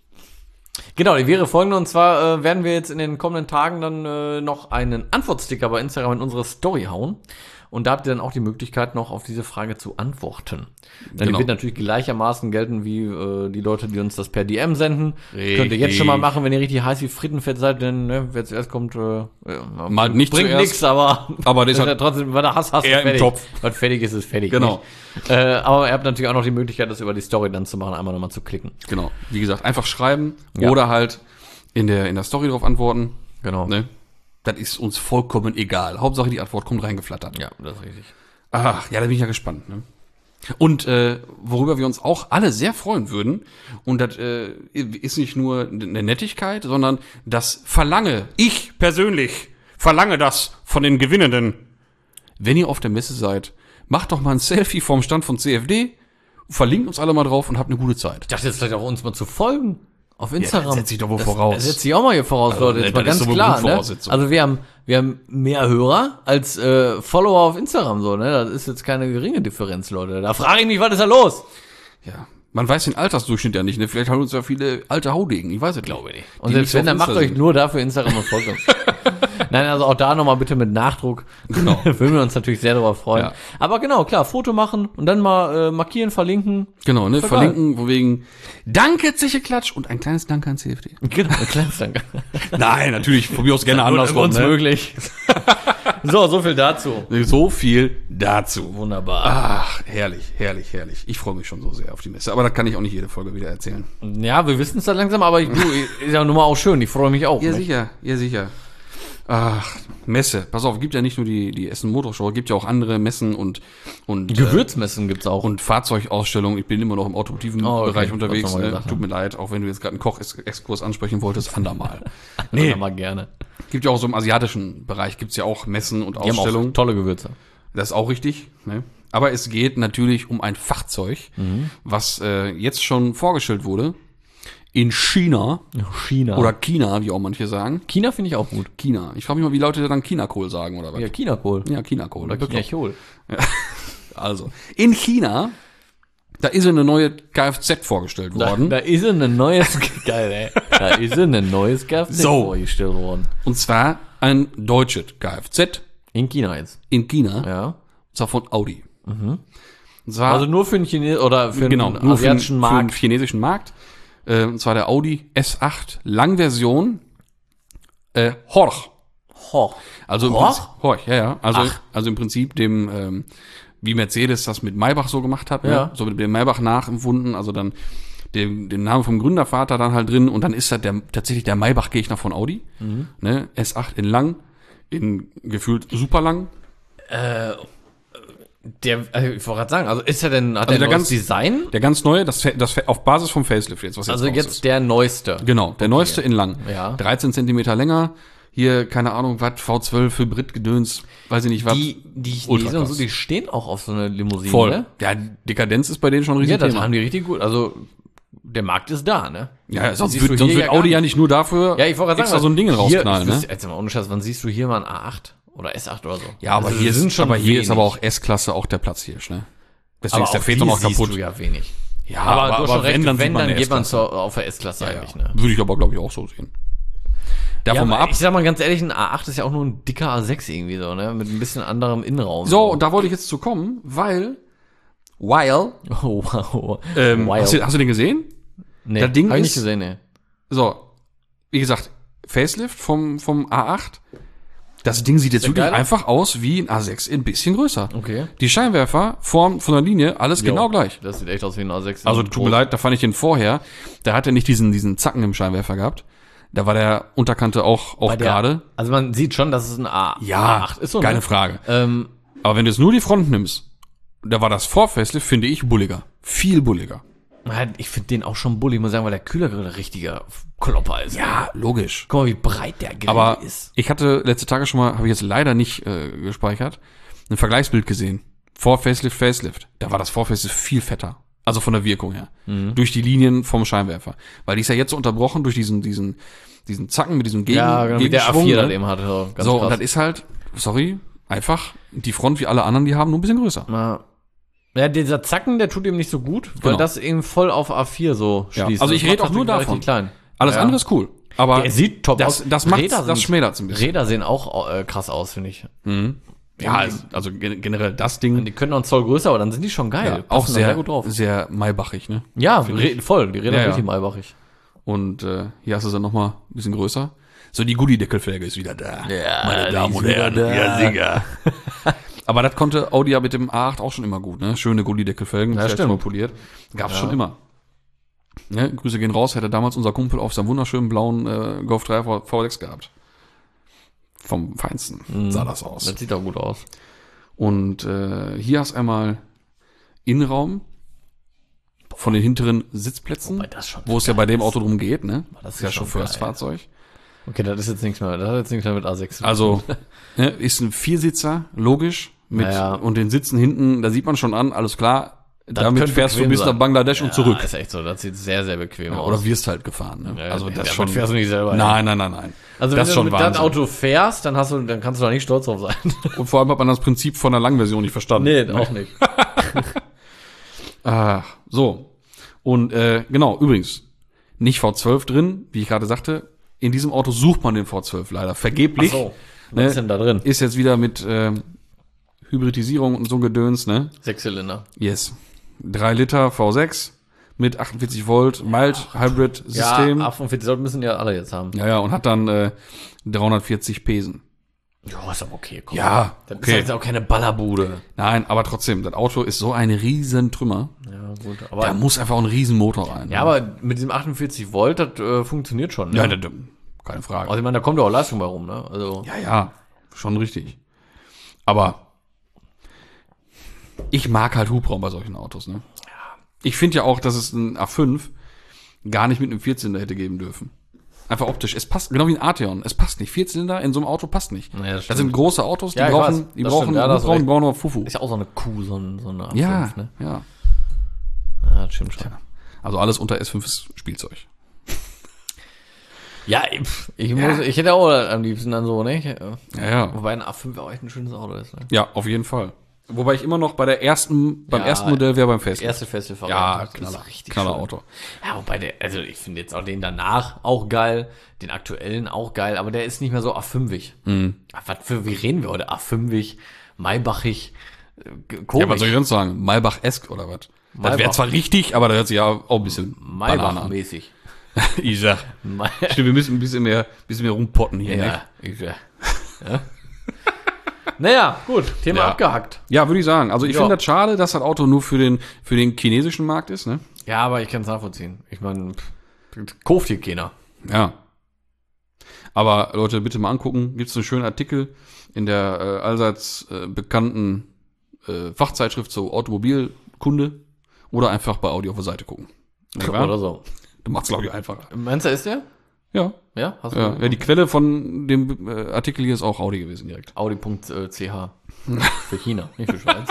Genau, die wäre folgende, und zwar werden wir jetzt in den kommenden Tagen dann noch einen Antwortsticker bei Instagram in unsere Story hauen. Und da habt ihr dann auch die Möglichkeit, noch auf diese Frage zu antworten. Denn Genau. die wird natürlich gleichermaßen gelten wie die Leute, die uns das per DM senden. Richtig. Könnt ihr jetzt schon mal machen, wenn ihr richtig heiß wie Frittenfett seid, denn ne, wer zuerst kommt, Mal nicht bringt zuerst. nichts, aber Aber das ist hat ja trotzdem, weil der Hass hast du eher im fertig. Topf. Was fertig ist, ist fertig. Genau. Nicht? Aber ihr habt natürlich auch noch die Möglichkeit, das über die Story dann zu machen, einmal nochmal zu klicken. Genau, wie gesagt, einfach schreiben Ja. oder halt in der Story drauf antworten. Genau. Ne? Das ist uns vollkommen egal. Hauptsache die Antwort kommt reingeflattert. Ja, das ist richtig. Ach, ja, da bin ich ja gespannt. Ne? Und worüber wir uns auch alle sehr freuen würden, und das ist nicht nur eine Nettigkeit, sondern das verlange, ich persönlich verlange das von den Gewinnenden. Wenn ihr auf der Messe seid, macht doch mal ein Selfie vom Stand von CFD, verlinkt uns alle mal drauf und habt eine gute Zeit. Ich dachte jetzt vielleicht auch uns mal zu folgen. Auf Instagram. das setzt sich doch wohl voraus. Das setzt sich auch mal hier voraus, Leute. Jetzt mal das ist ganz doch wohl klar, ne? Grundvoraussetzung. Also wir haben mehr Hörer als Follower auf Instagram, so, ne? Das ist jetzt keine geringe Differenz, Leute. Da frage ich mich, was ist da los? Ja, man weiß den Altersdurchschnitt ja nicht. Ne? Vielleicht haben uns ja viele alte Haudegen. Ich weiß es glaube nicht. Und selbst wenn, dann macht euch nur dafür Instagram und folgt uns. Nein, also auch da nochmal bitte mit Nachdruck. Genau. Würden wir uns natürlich sehr darüber freuen. Ja. Aber genau, klar, Foto machen und dann mal markieren, verlinken. Genau, ne? Voll Verlinken, von wegen Danke, Zeche Klatsch und ein kleines Danke an CFD. Genau, ein kleines Danke. Nein, natürlich, von mir aus gerne andersrum. Uns Ne? möglich. So viel dazu. So viel dazu. Wunderbar. Ach, herrlich, herrlich, herrlich. Ich freue mich schon so sehr auf die Messe. Aber das kann ich auch nicht jede Folge wieder erzählen. Ja, wir wissen es dann langsam, aber ist ja nun mal auch schön. Ich freue mich auch. Ja, ne? sicher, ja, sicher. Ach, Messe. Pass auf, gibt ja nicht nur die Essen Motorshow, gibt ja auch andere Messen und Gewürzmessen gibt's auch. und Fahrzeugausstellungen. Ich bin immer noch im automotiven okay. Bereich unterwegs. Wolltest du mal Ne? gesagt Tut mir leid, auch wenn du jetzt gerade einen Koch-Exkurs ansprechen wolltest, andermal. Nee, mal gerne. Gibt ja auch so im asiatischen Bereich, gibt's ja auch Messen und Die haben auch Ausstellungen. tolle Gewürze. Das ist auch richtig. Ne? Aber es geht natürlich um ein Fahrzeug, was jetzt schon vorgestellt wurde. In China China. oder China, wie auch manche sagen. China finde ich auch gut. China. Ich frage mich mal, wie Leute dann Chinakohl sagen oder was? Ja, Chinakohl. Ja, Chinakohl. Oder Chinachol. Also, in China, da ist eine neue Kfz vorgestellt worden. Da ist ein neues, geil, ey. Da ist ein neues Kfz So. vorgestellt worden. Und zwar ein deutsches Kfz In China jetzt. in China. Ja. Und zwar von Audi. Und zwar, Also nur für den Chines oder für genau, den nur für asiatischen den Markt. chinesischen Markt. Und zwar der Audi S8 Langversion Horch. Ho. Also im Horch? Prinzip, Horch, ja. Also, Ach. also im Prinzip dem, wie Mercedes das mit Maybach so gemacht hat, Ja. ne? So mit dem Maybach nachempfunden, also dann den Namen vom Gründervater dann halt drin und dann ist das tatsächlich der Maybach-Gegner von Audi. Ne? S8 in lang, in gefühlt super lang. Ich wollte gerade sagen, also ist er denn, hat Also er der ein neues ganz- Design? Der ganz neue, das auf Basis vom Facelift jetzt, was Also raus jetzt ist. der neueste. Genau, der neueste in lang. Ja. 13 Zentimeter länger. Hier, keine Ahnung, was, V12 Hybrid-Gedöns, weiß ich nicht was. Die Ultra Chinesen und so, krass. die stehen auch auf so eine Limousine. Voll. Ne? Ja, Dekadenz ist bei denen schon ein Ja, das Riesenthema. haben die richtig gut. Also der Markt ist da, ne? Ja, sonst siehst du wird, sonst hier wird ja Audi gar ja nicht nur dafür Ja, ich wollte gerade extra sagen, so ein Ding rausknallen, ne? Jetzt mal ohne Scheiß, wann siehst du hier mal ein A8 oder S8 oder so? Ja, aber Also, hier das ist, sind schon aber hier ist wenig. aber auch S-Klasse auch der Platzhirsch, ne? Deswegen aber ist der auch Phaeton die noch kaputt. siehst du ja wenig. Ja, Aber, du hast schon aber recht, wenn, wenn, dann dann geht man S-Klasse. auf der S-Klasse eigentlich, Ja, ne? würde ich aber, glaube ich, auch so sehen. Ja, Davon mal aber ab. ich sag mal ganz ehrlich, ein A8 ist ja auch nur ein dicker A6 irgendwie so, ne? Mit ein bisschen anderem Innenraum. So, und da wollte ich jetzt zu kommen, weil Oh, wow. hast du den gesehen? Nee, das Ding hab ich ist- nicht gesehen, ne. So, wie gesagt, Facelift vom A8. Das Ding sieht jetzt der wirklich geiler? einfach aus wie ein A6 ein bisschen größer. Okay. Die Scheinwerfer, Form von der Linie, alles genau gleich. Das sieht echt aus wie ein A6. Also tut mir leid, da fand ich den vorher, da hat er nicht diesen Zacken im Scheinwerfer gehabt. Da war der Unterkante auch gerade. Also man sieht schon, dass es ein A8 Ja, ist. So, keine ne? Frage. Aber wenn du jetzt nur die Front nimmst, da war das Vor-Facelift, finde ich, bulliger. Viel bulliger. Ich finde den auch schon bullig, muss sagen, weil der Kühlergrill ein richtiger Klopper ist. Ja, logisch. Guck mal, wie breit der Grill Aber ist. ich hatte letzte Tage schon mal, habe ich jetzt leider nicht gespeichert, ein Vergleichsbild gesehen. Vor-Facelift, Facelift. Da war das Vor-Facelift viel fetter. Also von der Wirkung her. Durch die Linien vom Scheinwerfer. Weil die ist ja jetzt so unterbrochen durch diesen Zacken mit diesem Genau, wie der Gegenschwung. A4 Ne? dann eben hatte. So, ganz So, krass. und das ist halt, sorry, einfach die Front wie alle anderen, die haben, nur ein bisschen größer. Ja, dieser Zacken, der tut ihm nicht so gut, weil Genau. das eben voll auf A4 so Ja, schließt. also ich Das rede macht auch nur natürlich davon. richtig Klein. Alles andere ist cool. Aber Der sieht top das, aus. das macht's, Räder das sind- schmälert ein bisschen. Räder sehen auch krass aus, finde ich. Ja, also generell das Ding. Die können noch einen Zoll größer, aber dann sind die schon geil. Ja, Passen auch da sehr gut drauf. sehr maibachig, ne? Ja, voll. Die Räder Ja, sind ja. richtig maibachig. Und hier hast du es dann nochmal ein bisschen größer. So, die Goodie-Deckelfelge ist wieder da. Ja, meine Damen und Herren. Ja, sicher. Aber das konnte Audi ja mit dem A8 auch schon immer gut, ne? Schöne Goodie-Deckelfelgen, Ja, sehr stimmt. schön poliert. Gab's schon immer. Ne? Grüße gehen raus, hätte damals unser Kumpel auf seinem wunderschönen blauen Golf 3 V6 gehabt. Vom Feinsten sah das aus. Das sieht auch gut aus. Und hier hast du einmal Innenraum von den hinteren Sitzplätzen, Wobei das schon wo es ja bei dem Auto drum geht, ne? das ist ja schon Chauffeursfahrzeug. Okay, das ist jetzt nichts mehr. Das hat jetzt nichts mehr mit A6 zu tun. Also ne, ist ein Viersitzer, logisch, mit Ja. und den Sitzen hinten, da sieht man schon an, alles klar. Damit könnte fährst du bequem bis sein. nach Bangladesch und zurück. Ist echt so. Das sieht sehr, sehr bequem aus. Oder wirst halt gefahren. Ne? Ja, Also nee, das damit schon. fährst du nicht selber. Nein. Also das wenn ist schon du mit das Wahnsinn. Auto fährst, dann kannst du da nicht stolz drauf sein. Und vor allem hat man das Prinzip von der Langversion nicht verstanden. auch nicht. So. Und genau, übrigens, nicht V12 drin, wie ich gerade sagte. In diesem Auto sucht man den V12 leider vergeblich. Was ist denn da drin? Ist jetzt wieder mit Hybridisierung und so Gedöns, ne? 6-Zylinder. Yes. 3 Liter V6 mit 48 Volt Mild Hybrid System. Ja, 48 Soll müssen ja alle jetzt haben. Ja, und hat dann 340 Pesen. Ja, ist aber okay. Komm. Ja, Das ist okay. jetzt auch keine Ballerbude. Nein, aber trotzdem, das Auto ist so ein riesen Trümmer. Ja, gut. Da Aber, muss einfach ein riesen Motor rein. ja, aber mit diesem 48 Volt, das funktioniert schon. Ne? Ja, keine Frage. Also ich meine, da kommt ja auch Leistung bei rum, ne? Also, Ja, schon richtig. Aber ich mag halt Hubraum bei solchen Autos, ne? Ich finde ja auch, dass es ein A5 gar nicht mit einem Vierzylinder hätte geben dürfen. Einfach optisch. Es passt, genau wie ein Arteon. Es passt nicht. Vierzylinder in so einem Auto passt nicht. Ja, das das sind große Autos, die Ja, ich brauchen, weiß. die Das brauchen stimmt. Ja, da hast du Hubraum, die recht. brauchen noch Fufu. ist ja auch so eine Kuh, so eine A5, Ja, ne? ja. Ja, das stimmt schon. Also alles unter S5 ist Spielzeug. Ja, ich hätte auch am liebsten dann so, ne? Ja. Wobei ein A5 auch echt ein schönes Auto ist, ne? Ja, auf jeden Fall. Wobei ich immer noch beim ersten Modell wäre beim Facelift. Erste Festival. Ja, das ist richtig knaller schön. Auto. Ja, wobei also ich finde jetzt auch den danach auch geil, den aktuellen auch geil, aber der ist nicht mehr so A5-ig. Wie reden wir heute? A5-ig, Maybachig, komisch. Ja, was soll ich sonst sagen? Maybach-esk oder was? Das wäre Maybach. zwar richtig, aber da hört sich ja auch ein bisschen Banane an. Maybach-mäßig. Ich sag, stimmt, wir müssen ein bisschen mehr rumpotten hier, ne? Ja, ja. Naja, gut, Thema Ja. abgehackt. Ja, würde ich sagen. Also ich Ja. finde das schade, dass das Auto nur für den chinesischen Markt ist, ne? Ja, aber ich kann es nachvollziehen. Ich meine, kauft hier keiner. Ja. Aber Leute, bitte mal angucken. Gibt es einen schönen Artikel in der allseits bekannten Fachzeitschrift zur Automobilkunde oder einfach bei Audi auf der Seite gucken. Nicht wahr? Oder so. Du machst glaube ich einfacher. Meinst du, ist der? Ja. Ja? Hast Ja, die Quelle von dem Artikel hier ist auch Audi gewesen direkt. Audi.ch. Für China, nicht für Schweiz.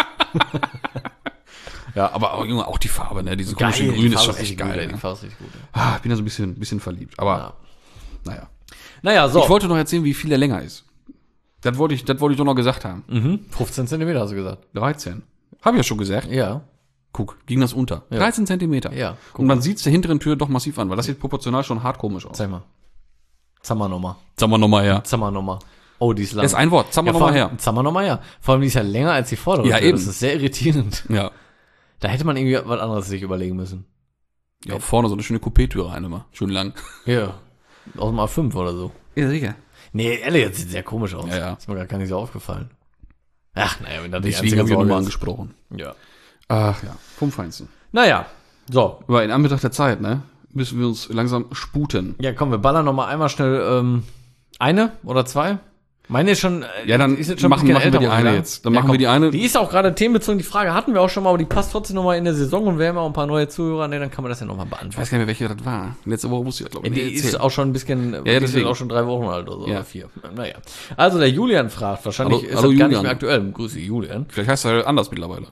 Ja, aber auch, Junge, auch die Farbe, ne? Diese komische die Grün ist Farbe schon echt gut, geil. Die Ne? Farbe ist echt gut. Ich bin da so ein bisschen verliebt. Aber Ja. naja. Naja, so. Ich wollte noch erzählen, wie viel er länger ist. Das wollte ich doch noch gesagt haben. 15 Zentimeter hast du gesagt. 13. Habe ich ja schon gesagt. Ja. Guck, ging das unter. 13 Zentimeter. Ja, guck Und man sieht es der hinteren Tür doch massiv an, weil das sieht proportional schon hart komisch aus. Zeig mal. Zammer nochmal. Sagen wir nochmal her. Zammer nochmal. Oh, die ist lang. Das ist ein Wort. Sagen wir nochmal her. Zammer nochmal her. Vor allem, die ist ja länger als die vordere. Ja, Tür. eben. Das ist sehr irritierend. Ja. Da hätte man irgendwie was anderes sich überlegen müssen. Ja, vorne so eine schöne Coupé-Tür rein immer. Schön lang. Ja. Aus dem A5 oder so. Ja, sicher. Nee, ehrlich, das sieht sehr komisch aus. Ja, ja. Ist mir gar nicht so aufgefallen. Ach, naja, wenn das die Deswegen einzige habe ich Sorge nochmal ist. angesprochen. Ja. Ach ja, vom Feinsten. Naja. So. Aber in Anbetracht der Zeit, ne? müssen wir uns langsam sputen. Ja, komm, wir ballern noch mal einmal schnell eine oder zwei. Meine ist schon, Ja, dann ist jetzt schon machen wir die muss ich eine sagen. jetzt. Dann machen wir die eine. Die ist auch gerade themenbezogen. Die Frage hatten wir auch schon mal, aber die passt trotzdem noch mal in der Saison. Und wir haben auch ein paar neue Zuhörer. Ne, dann kann man das ja noch mal Ich beantworten. weiß gar nicht mehr, welche das war. Letzte Woche wusste ich das, glaube ich. Die ist auch schon ein bisschen, die ist deswegen. auch schon 3 Wochen alt oder so, Ja. oder 4. Naja. Also der Julian fragt, wahrscheinlich Hallo- ist hallo das gar nicht Julian. mehr aktuell. Grüße Julian. Vielleicht heißt er anders mittlerweile.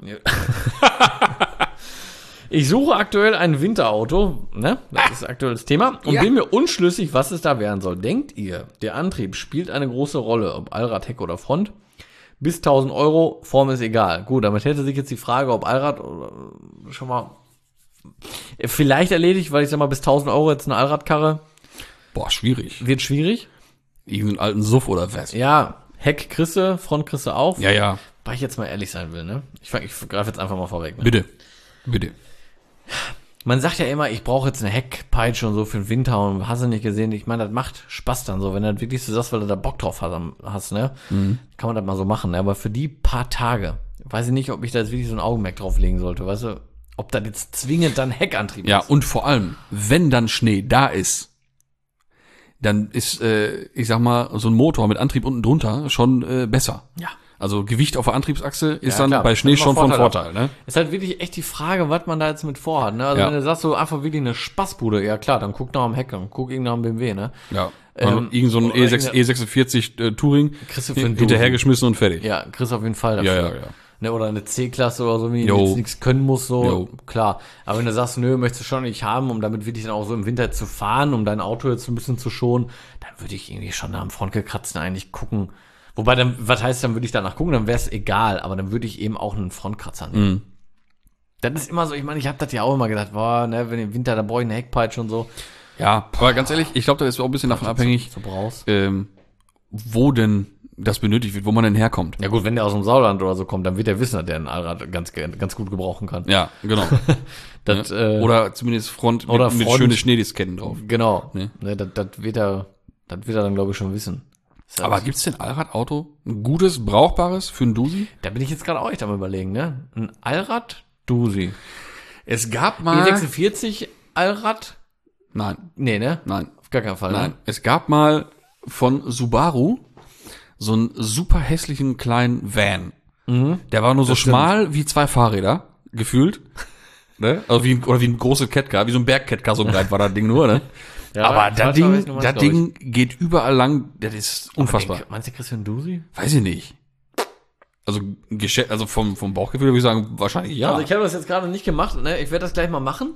Ich suche aktuell ein Winterauto, ne? Das ist aktuell das Thema. Und bin mir unschlüssig, was es da werden soll. Denkt ihr, der Antrieb spielt eine große Rolle, ob Allrad, Heck oder Front? Bis 1000 Euro, Form ist egal. Gut, damit hätte sich jetzt die Frage, ob Allrad oder schon mal vielleicht erledigt, weil ich sag mal, bis 1000 Euro jetzt eine Allradkarre Boah, schwierig. wird schwierig. Irgendeinen alten Suff oder was? Ja, Heck Krisse, Front Krisse auch. Ja. Weil ich jetzt mal ehrlich sein will, ne? Ich greife jetzt einfach mal vorweg. Ne? Bitte. Man sagt ja immer, ich brauche jetzt eine Heckpeitsche und so für den Winter und hast du nicht gesehen. Ich meine, das macht Spaß dann so, wenn du das wirklich so sagst, weil du da Bock drauf hast, ne? Kann man das mal so machen, ne? Aber für die paar Tage, weiß ich nicht, ob ich da jetzt wirklich so ein Augenmerk drauf legen sollte, weißt du? Ob das jetzt zwingend dann Heckantrieb Ja, ist. und vor allem, wenn dann Schnee da ist, dann ist, ich sag mal, so ein Motor mit Antrieb unten drunter schon besser. Ja. Also Gewicht auf der Antriebsachse ist Ja, dann klar. bei Schnee Das ist schon immer von Vorteil. Vorteil, ne? Ist halt wirklich echt die Frage, was man da jetzt mit vorhat, ne? Also Ja. wenn du sagst, so einfach wirklich eine Spaßbude, ja klar, dann guck nach dem Heck und guck nach dem BMW, ne? Ja. Irgend so ein oder E46 Touring Kriegst du für einen hinterhergeschmissen und fertig. Ja, kriegst auf jeden Fall dafür. Ja. Ne, oder eine C-Klasse oder so, wie Jo. jetzt nichts können muss, so, Jo. klar. Aber wenn du sagst, nö, möchtest du schon nicht haben, um damit wirklich dann auch so im Winter zu fahren, um dein Auto jetzt ein bisschen zu schonen, dann würde ich irgendwie schon am Frontgekratzten eigentlich gucken. Wobei dann, was heißt, dann würde ich danach gucken, dann wäre es egal, aber dann würde ich eben auch einen Frontkratzer nehmen. Das ist immer so, ich meine, ich habe das ja auch immer gedacht, boah, ne, wenn im Winter, da brauche ich eine Heckpeitsche und so. Ja, aber ganz ehrlich, ich glaube, da ist auch ein bisschen davon abhängig, So brauchst. wo denn das benötigt wird, wo man denn herkommt. Ja gut, wenn der aus dem Sauerland oder so kommt, dann wird der wissen, dass der ein Allrad ganz gut gebrauchen kann. Ja, genau. Das, Oder zumindest Front oder mit Front. schöne Schneedisketten drauf. Genau. Ne? Ne, das wird er dann, glaube ich, schon wissen. Ist Aber halt- gibt's denn Allradauto? Ein gutes, brauchbares für einen Dusi? Da bin ich jetzt gerade auch echt am Überlegen, ne? Ein Allrad-Dusi. Es gab mal... E46 Allrad? Nein, Nee, ne? nein, Auf gar keinen Fall, nein. ne? Es gab mal von Subaru so einen super hässlichen kleinen Van. Der war nur so schmal wie 2 Fahrräder, gefühlt. Ne? Also wie ein großes Catcar, wie so ein Berg-Catcar, so breit war das Ding nur, ne? Ja, Aber ich das weiß schon, was du meinst, das glaub ich. Ding geht überall lang, das ist unfassbar. Meinst du, kriegst du einen Dusi? Weiß ich nicht. Also, vom Bauchgefühl würde ich sagen, wahrscheinlich ja. Also ich habe das jetzt gerade nicht gemacht, ne? Ich werde das gleich mal machen.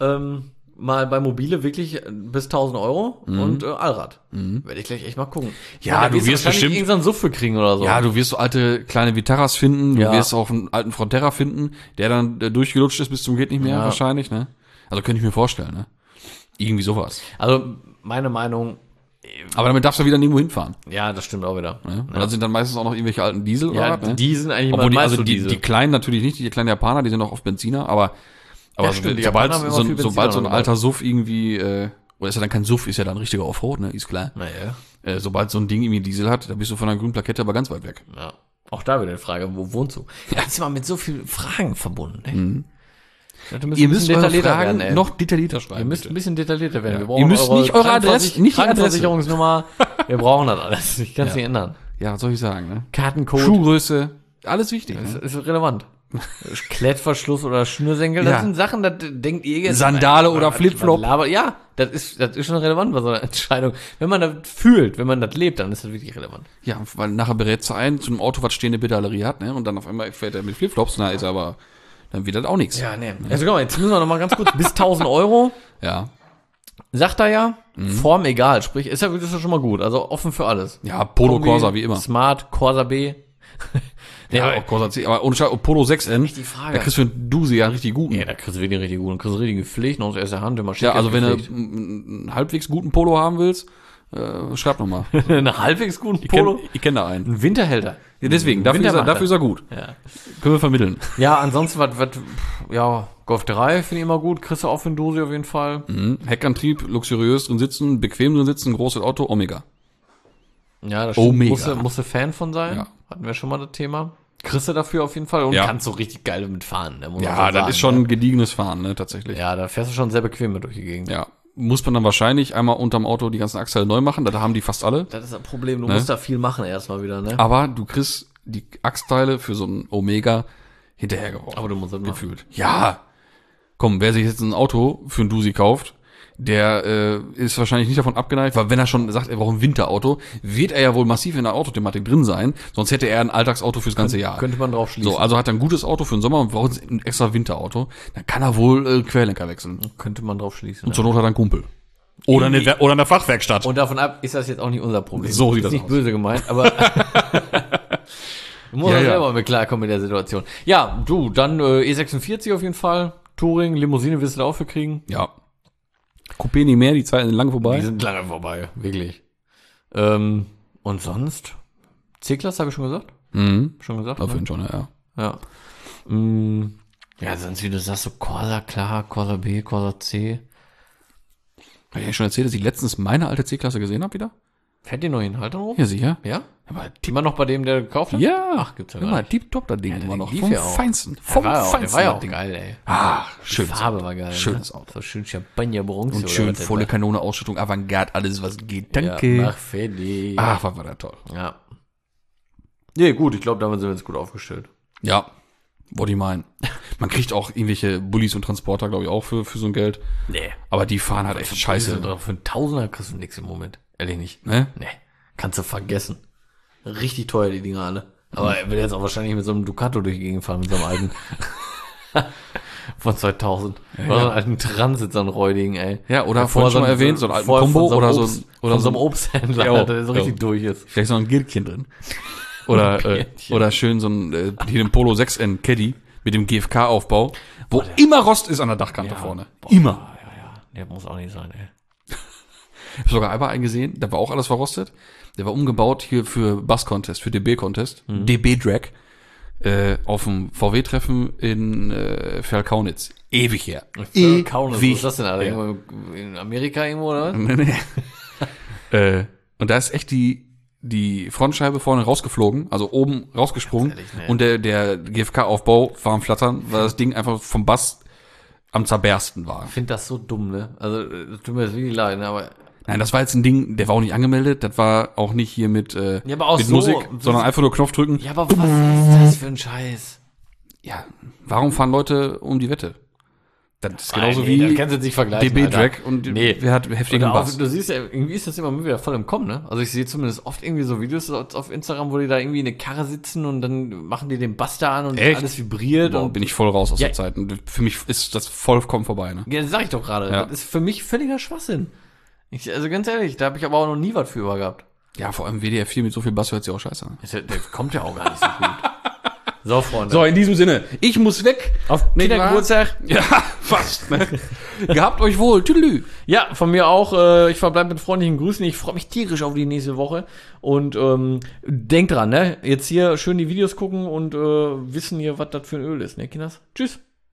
Mal bei Mobile wirklich bis 1000 Euro und Allrad. Werde ich gleich echt mal gucken. Ja, Da du wirst bestimmt- irgendeinen Suff für kriegen oder so. Ja, du wirst so alte kleine Vitaras finden, du Ja. wirst auch einen alten Frontera finden, der dann durchgelutscht ist bis zum geht nicht mehr Ja. wahrscheinlich, ne? Also könnte ich mir vorstellen, ne? Irgendwie sowas. Also meine Meinung, Aber damit darfst du wieder nirgendwo hinfahren. ja, das stimmt auch wieder. Ne? Und dann sind dann meistens auch noch irgendwelche alten Diesel Ja, oder was, ne? die sind eigentlich Obwohl meist also so die kleinen natürlich nicht, die kleinen Japaner, die sind auch auf Benziner, aber Ja, stimmt, die sobald, Japaner haben immer viel Benziner sobald so ein noch alter Suff irgendwie, oder ist ja dann kein Suff, ist ja dann richtiger Offroad, ne? Ist klar. Naja. Sobald so ein Ding irgendwie Diesel hat, da bist du von der grünen Plakette aber ganz weit weg. Ja. Auch da wieder die Frage, wo wohnst du? Das ist immer mit so vielen Fragen verbunden. Ey. Ja, du Ihr müsst eure detaillierter Fragen werden, ey. noch detaillierter schreiben. Ihr müsst ein bisschen detaillierter werden. Ja. Wir brauchen Ihr müsst nicht eure Adresse, nicht die Adresse. Versicherungsnummer. Wir brauchen das alles. Ich kann es nicht ändern. Ja, was soll ich sagen, ne? Kartencode Schuhgröße, alles wichtig. ist, Ne? ist relevant. Klettverschluss oder Schnürsenkel, das Ja. sind Sachen, das denkt ihr jetzt. Sandale oder Flipflop. Ja, das ist schon relevant bei so einer Entscheidung. Wenn man das fühlt, wenn man das lebt, dann ist das wirklich relevant. Ja, weil nachher berätst du ein zu einem Auto, was stehende Pedalerie hat, ne? Und dann auf einmal fährt er mit Flipflops, na, ist aber, dann wird das auch nichts. Ja, nee. Also guck mal, jetzt müssen wir noch mal ganz kurz, bis 1000 Euro, Ja. sagt er ja, Form egal, sprich, ist ja schon mal gut, also offen für alles. Ja, Polo Kombi, Corsa, wie immer. Smart, Corsa B. Ja, auch Corsa C, aber ohne Scheiß, Polo 6N, die Frage. da kriegst du einen Dusi ja richtig guten. Ja, da kriegst du wirklich richtig gut. Und kriegst du richtig gepflegt, noch aus erster Hand, immer schick Ja, also wenn du gepflegt. einen halbwegs guten Polo haben willst, schreib nochmal. Einen halbwegs guten Polo. Ich kenn da einen. Ein Winterhälter. Ja, deswegen, dafür ist er gut. Ja. Können wir vermitteln. Ja, ansonsten ja, Golf 3 finde ich immer gut. Kriegst du auch für einen Dosi auf jeden Fall. Heckantrieb, luxuriös drin sitzen, bequem drin sitzen, großes Auto, Omega. Ja, das Omega. Musst du Fan von sein. Ja. Hatten wir schon mal das Thema. kriegst du dafür auf jeden Fall und Ja. kannst so richtig geil damit fahren. Ne, muss man Ja, so das sagen, ist schon ne? ein gediegenes Fahren, ne, tatsächlich. Ja, da fährst du schon sehr bequem mit durch die Gegend. Ja. Muss man dann wahrscheinlich einmal unterm Auto die ganzen Achsteile neu machen, da haben die fast alle. Das ist ein Problem, du Ne? musst da viel machen erstmal wieder, ne? Aber du kriegst die Achsteile für so ein Omega hinterhergeworfen. Aber du musst das machen. gefühlt. Ja. Komm, wer sich jetzt ein Auto für ein Dusi kauft, der ist wahrscheinlich nicht davon abgeneigt, weil wenn er schon sagt, er braucht ein Winterauto, wird er ja wohl massiv in der Autothematik drin sein, sonst hätte er ein Alltagsauto fürs ganze Jahr. Könnte man drauf schließen. So, also hat er ein gutes Auto für den Sommer und braucht ein extra Winterauto, dann kann er wohl Querlenker wechseln. Könnte man drauf schließen. Und zur Not hat er einen Kumpel. Oder eine Fachwerkstatt. Und davon ab ist das jetzt auch nicht unser Problem. So sieht ist das nicht aus. böse gemeint, aber du musst Ja, ja ja. selber mit klarkommen mit der Situation. Ja, du, dann E46 auf jeden Fall. Touring, Limousine wirst du da auch für kriegen. Ja. Coupé nicht mehr, die Zeiten sind lange vorbei. Die sind lange vorbei, wirklich. Und sonst? C-Klasse habe ich schon gesagt? Mhm. Schon gesagt? Auf Ne? jeden Fall, ja. Ja. Ja, sonst wie du sagst, so Corsa klar, Corsa B, Corsa C. Habe ich ja schon erzählt, dass ich letztens meine alte C-Klasse gesehen habe wieder? Fährt die noch in Haltung rum? Ja, sicher. Ja? Aber Immer noch bei dem, der gekauft hat? ja. Ach, gibt's ja gar Immer nicht. tipptopp, das Ding Ja, immer noch. lief Vom ja auch. Feinsten. Der Vom war ja auch, Feinsten. der war ja das auch Ding. geil, ey. Ah, Die schön. Farbe war geil. Schönes ne? Auto. So schön Champagner Bronze. Und oder schön was das volle war. Kanone Ausstattung, Avantgarde, alles was geht. Ja, Danke. mach fertig. Ach, war das toll. Ja. Nee, gut, ich glaube, damit sind wir jetzt gut aufgestellt. Ja, wollte ich meinen. Man kriegt auch irgendwelche Bullis und Transporter, glaube ich, auch für so ein Geld. Nee. Aber die fahren halt echt scheiße. Für einen Tausender kriegst du nichts im Moment. Ehrlich nicht. Ne? Nee. Kannst du vergessen. Richtig teuer, die Dinger alle. Aber er will jetzt auch wahrscheinlich mit so einem Ducato durch die Gegend fahren, mit so einem alten. Von 2000. Oder so einen alten Transit, so einen räudigen, ey. Ja, oder Bevor vorhin schon mal erwähnt, so einen alten vorher Combo von oder einem so Obst- oder von so so einem Obsthändler, Ja, der so richtig ja. durch ist. Vielleicht so ein Gürkchen drin. Oder schön so ein hier den Polo 6N Caddy mit dem GFK-Aufbau, wo immer Rost ist an der Dachkante vorne. Immer. Ja. Der muss auch nicht sein, ey. Ich habe sogar einmal einen gesehen, da war auch alles verrostet. Der war umgebaut hier für Bass-Contest, für DB-Contest, DB-Drag, auf dem VW-Treffen in Verlkaunitz. Ewig her. Kaunitz, wo ist das denn, Alter? Ja. Irgendwo in Amerika irgendwo, oder was? Nee. Und da ist echt die Frontscheibe vorne rausgeflogen, also oben rausgesprungen. Ganz ehrlich, ne? Und der GFK-Aufbau war am Flattern, weil das Ding einfach vom Bass am zerbersten war. Ich finde das so dumm, ne? Also, das tut mir jetzt wirklich leid, ne? Aber Nein, das war jetzt ein Ding, der war auch nicht angemeldet, das war auch nicht hier mit, aber auch mit so- Musik, sondern einfach nur Knopf drücken. ja, aber was ist das für ein Scheiß? Ja, warum fahren Leute um die Wette? Das ist genauso das wie kannst du jetzt nicht vergleichen, DB-Drag Alter. und Nee. wer hat heftigen Oder auch, Bass. du siehst ja, irgendwie ist das immer wieder voll im Kommen, ne? Also ich sehe zumindest oft irgendwie so Videos auf Instagram, wo die da irgendwie in eine Karre sitzen und dann machen die den Bass da an und Echt? alles vibriert Boah, und bin ich voll raus aus Ja. der Zeit. Und für mich ist das vollkommen vorbei, ne? ja, das sag ich doch gerade. Ja. Das ist für mich völliger Schwachsinn. Also ganz ehrlich, da habe ich aber auch noch nie was für über gehabt. Ja, vor allem WDR 4 mit so viel Bass hört sich auch scheiße an. Der kommt ja auch gar nicht so gut. So, Freunde. So, in diesem Sinne, ich muss weg. auf Nicht wahr? Kindergeburtstag. Ja, fast. Ne? Gehabt euch wohl. Tüdelü. Ja, von mir auch. Ich verbleibe mit freundlichen Grüßen. Ich freue mich tierisch auf die nächste Woche. Und denkt dran, ne? Jetzt hier schön die Videos gucken und wissen hier, was das für ein Öl ist, ne, Kinders? Tschüss.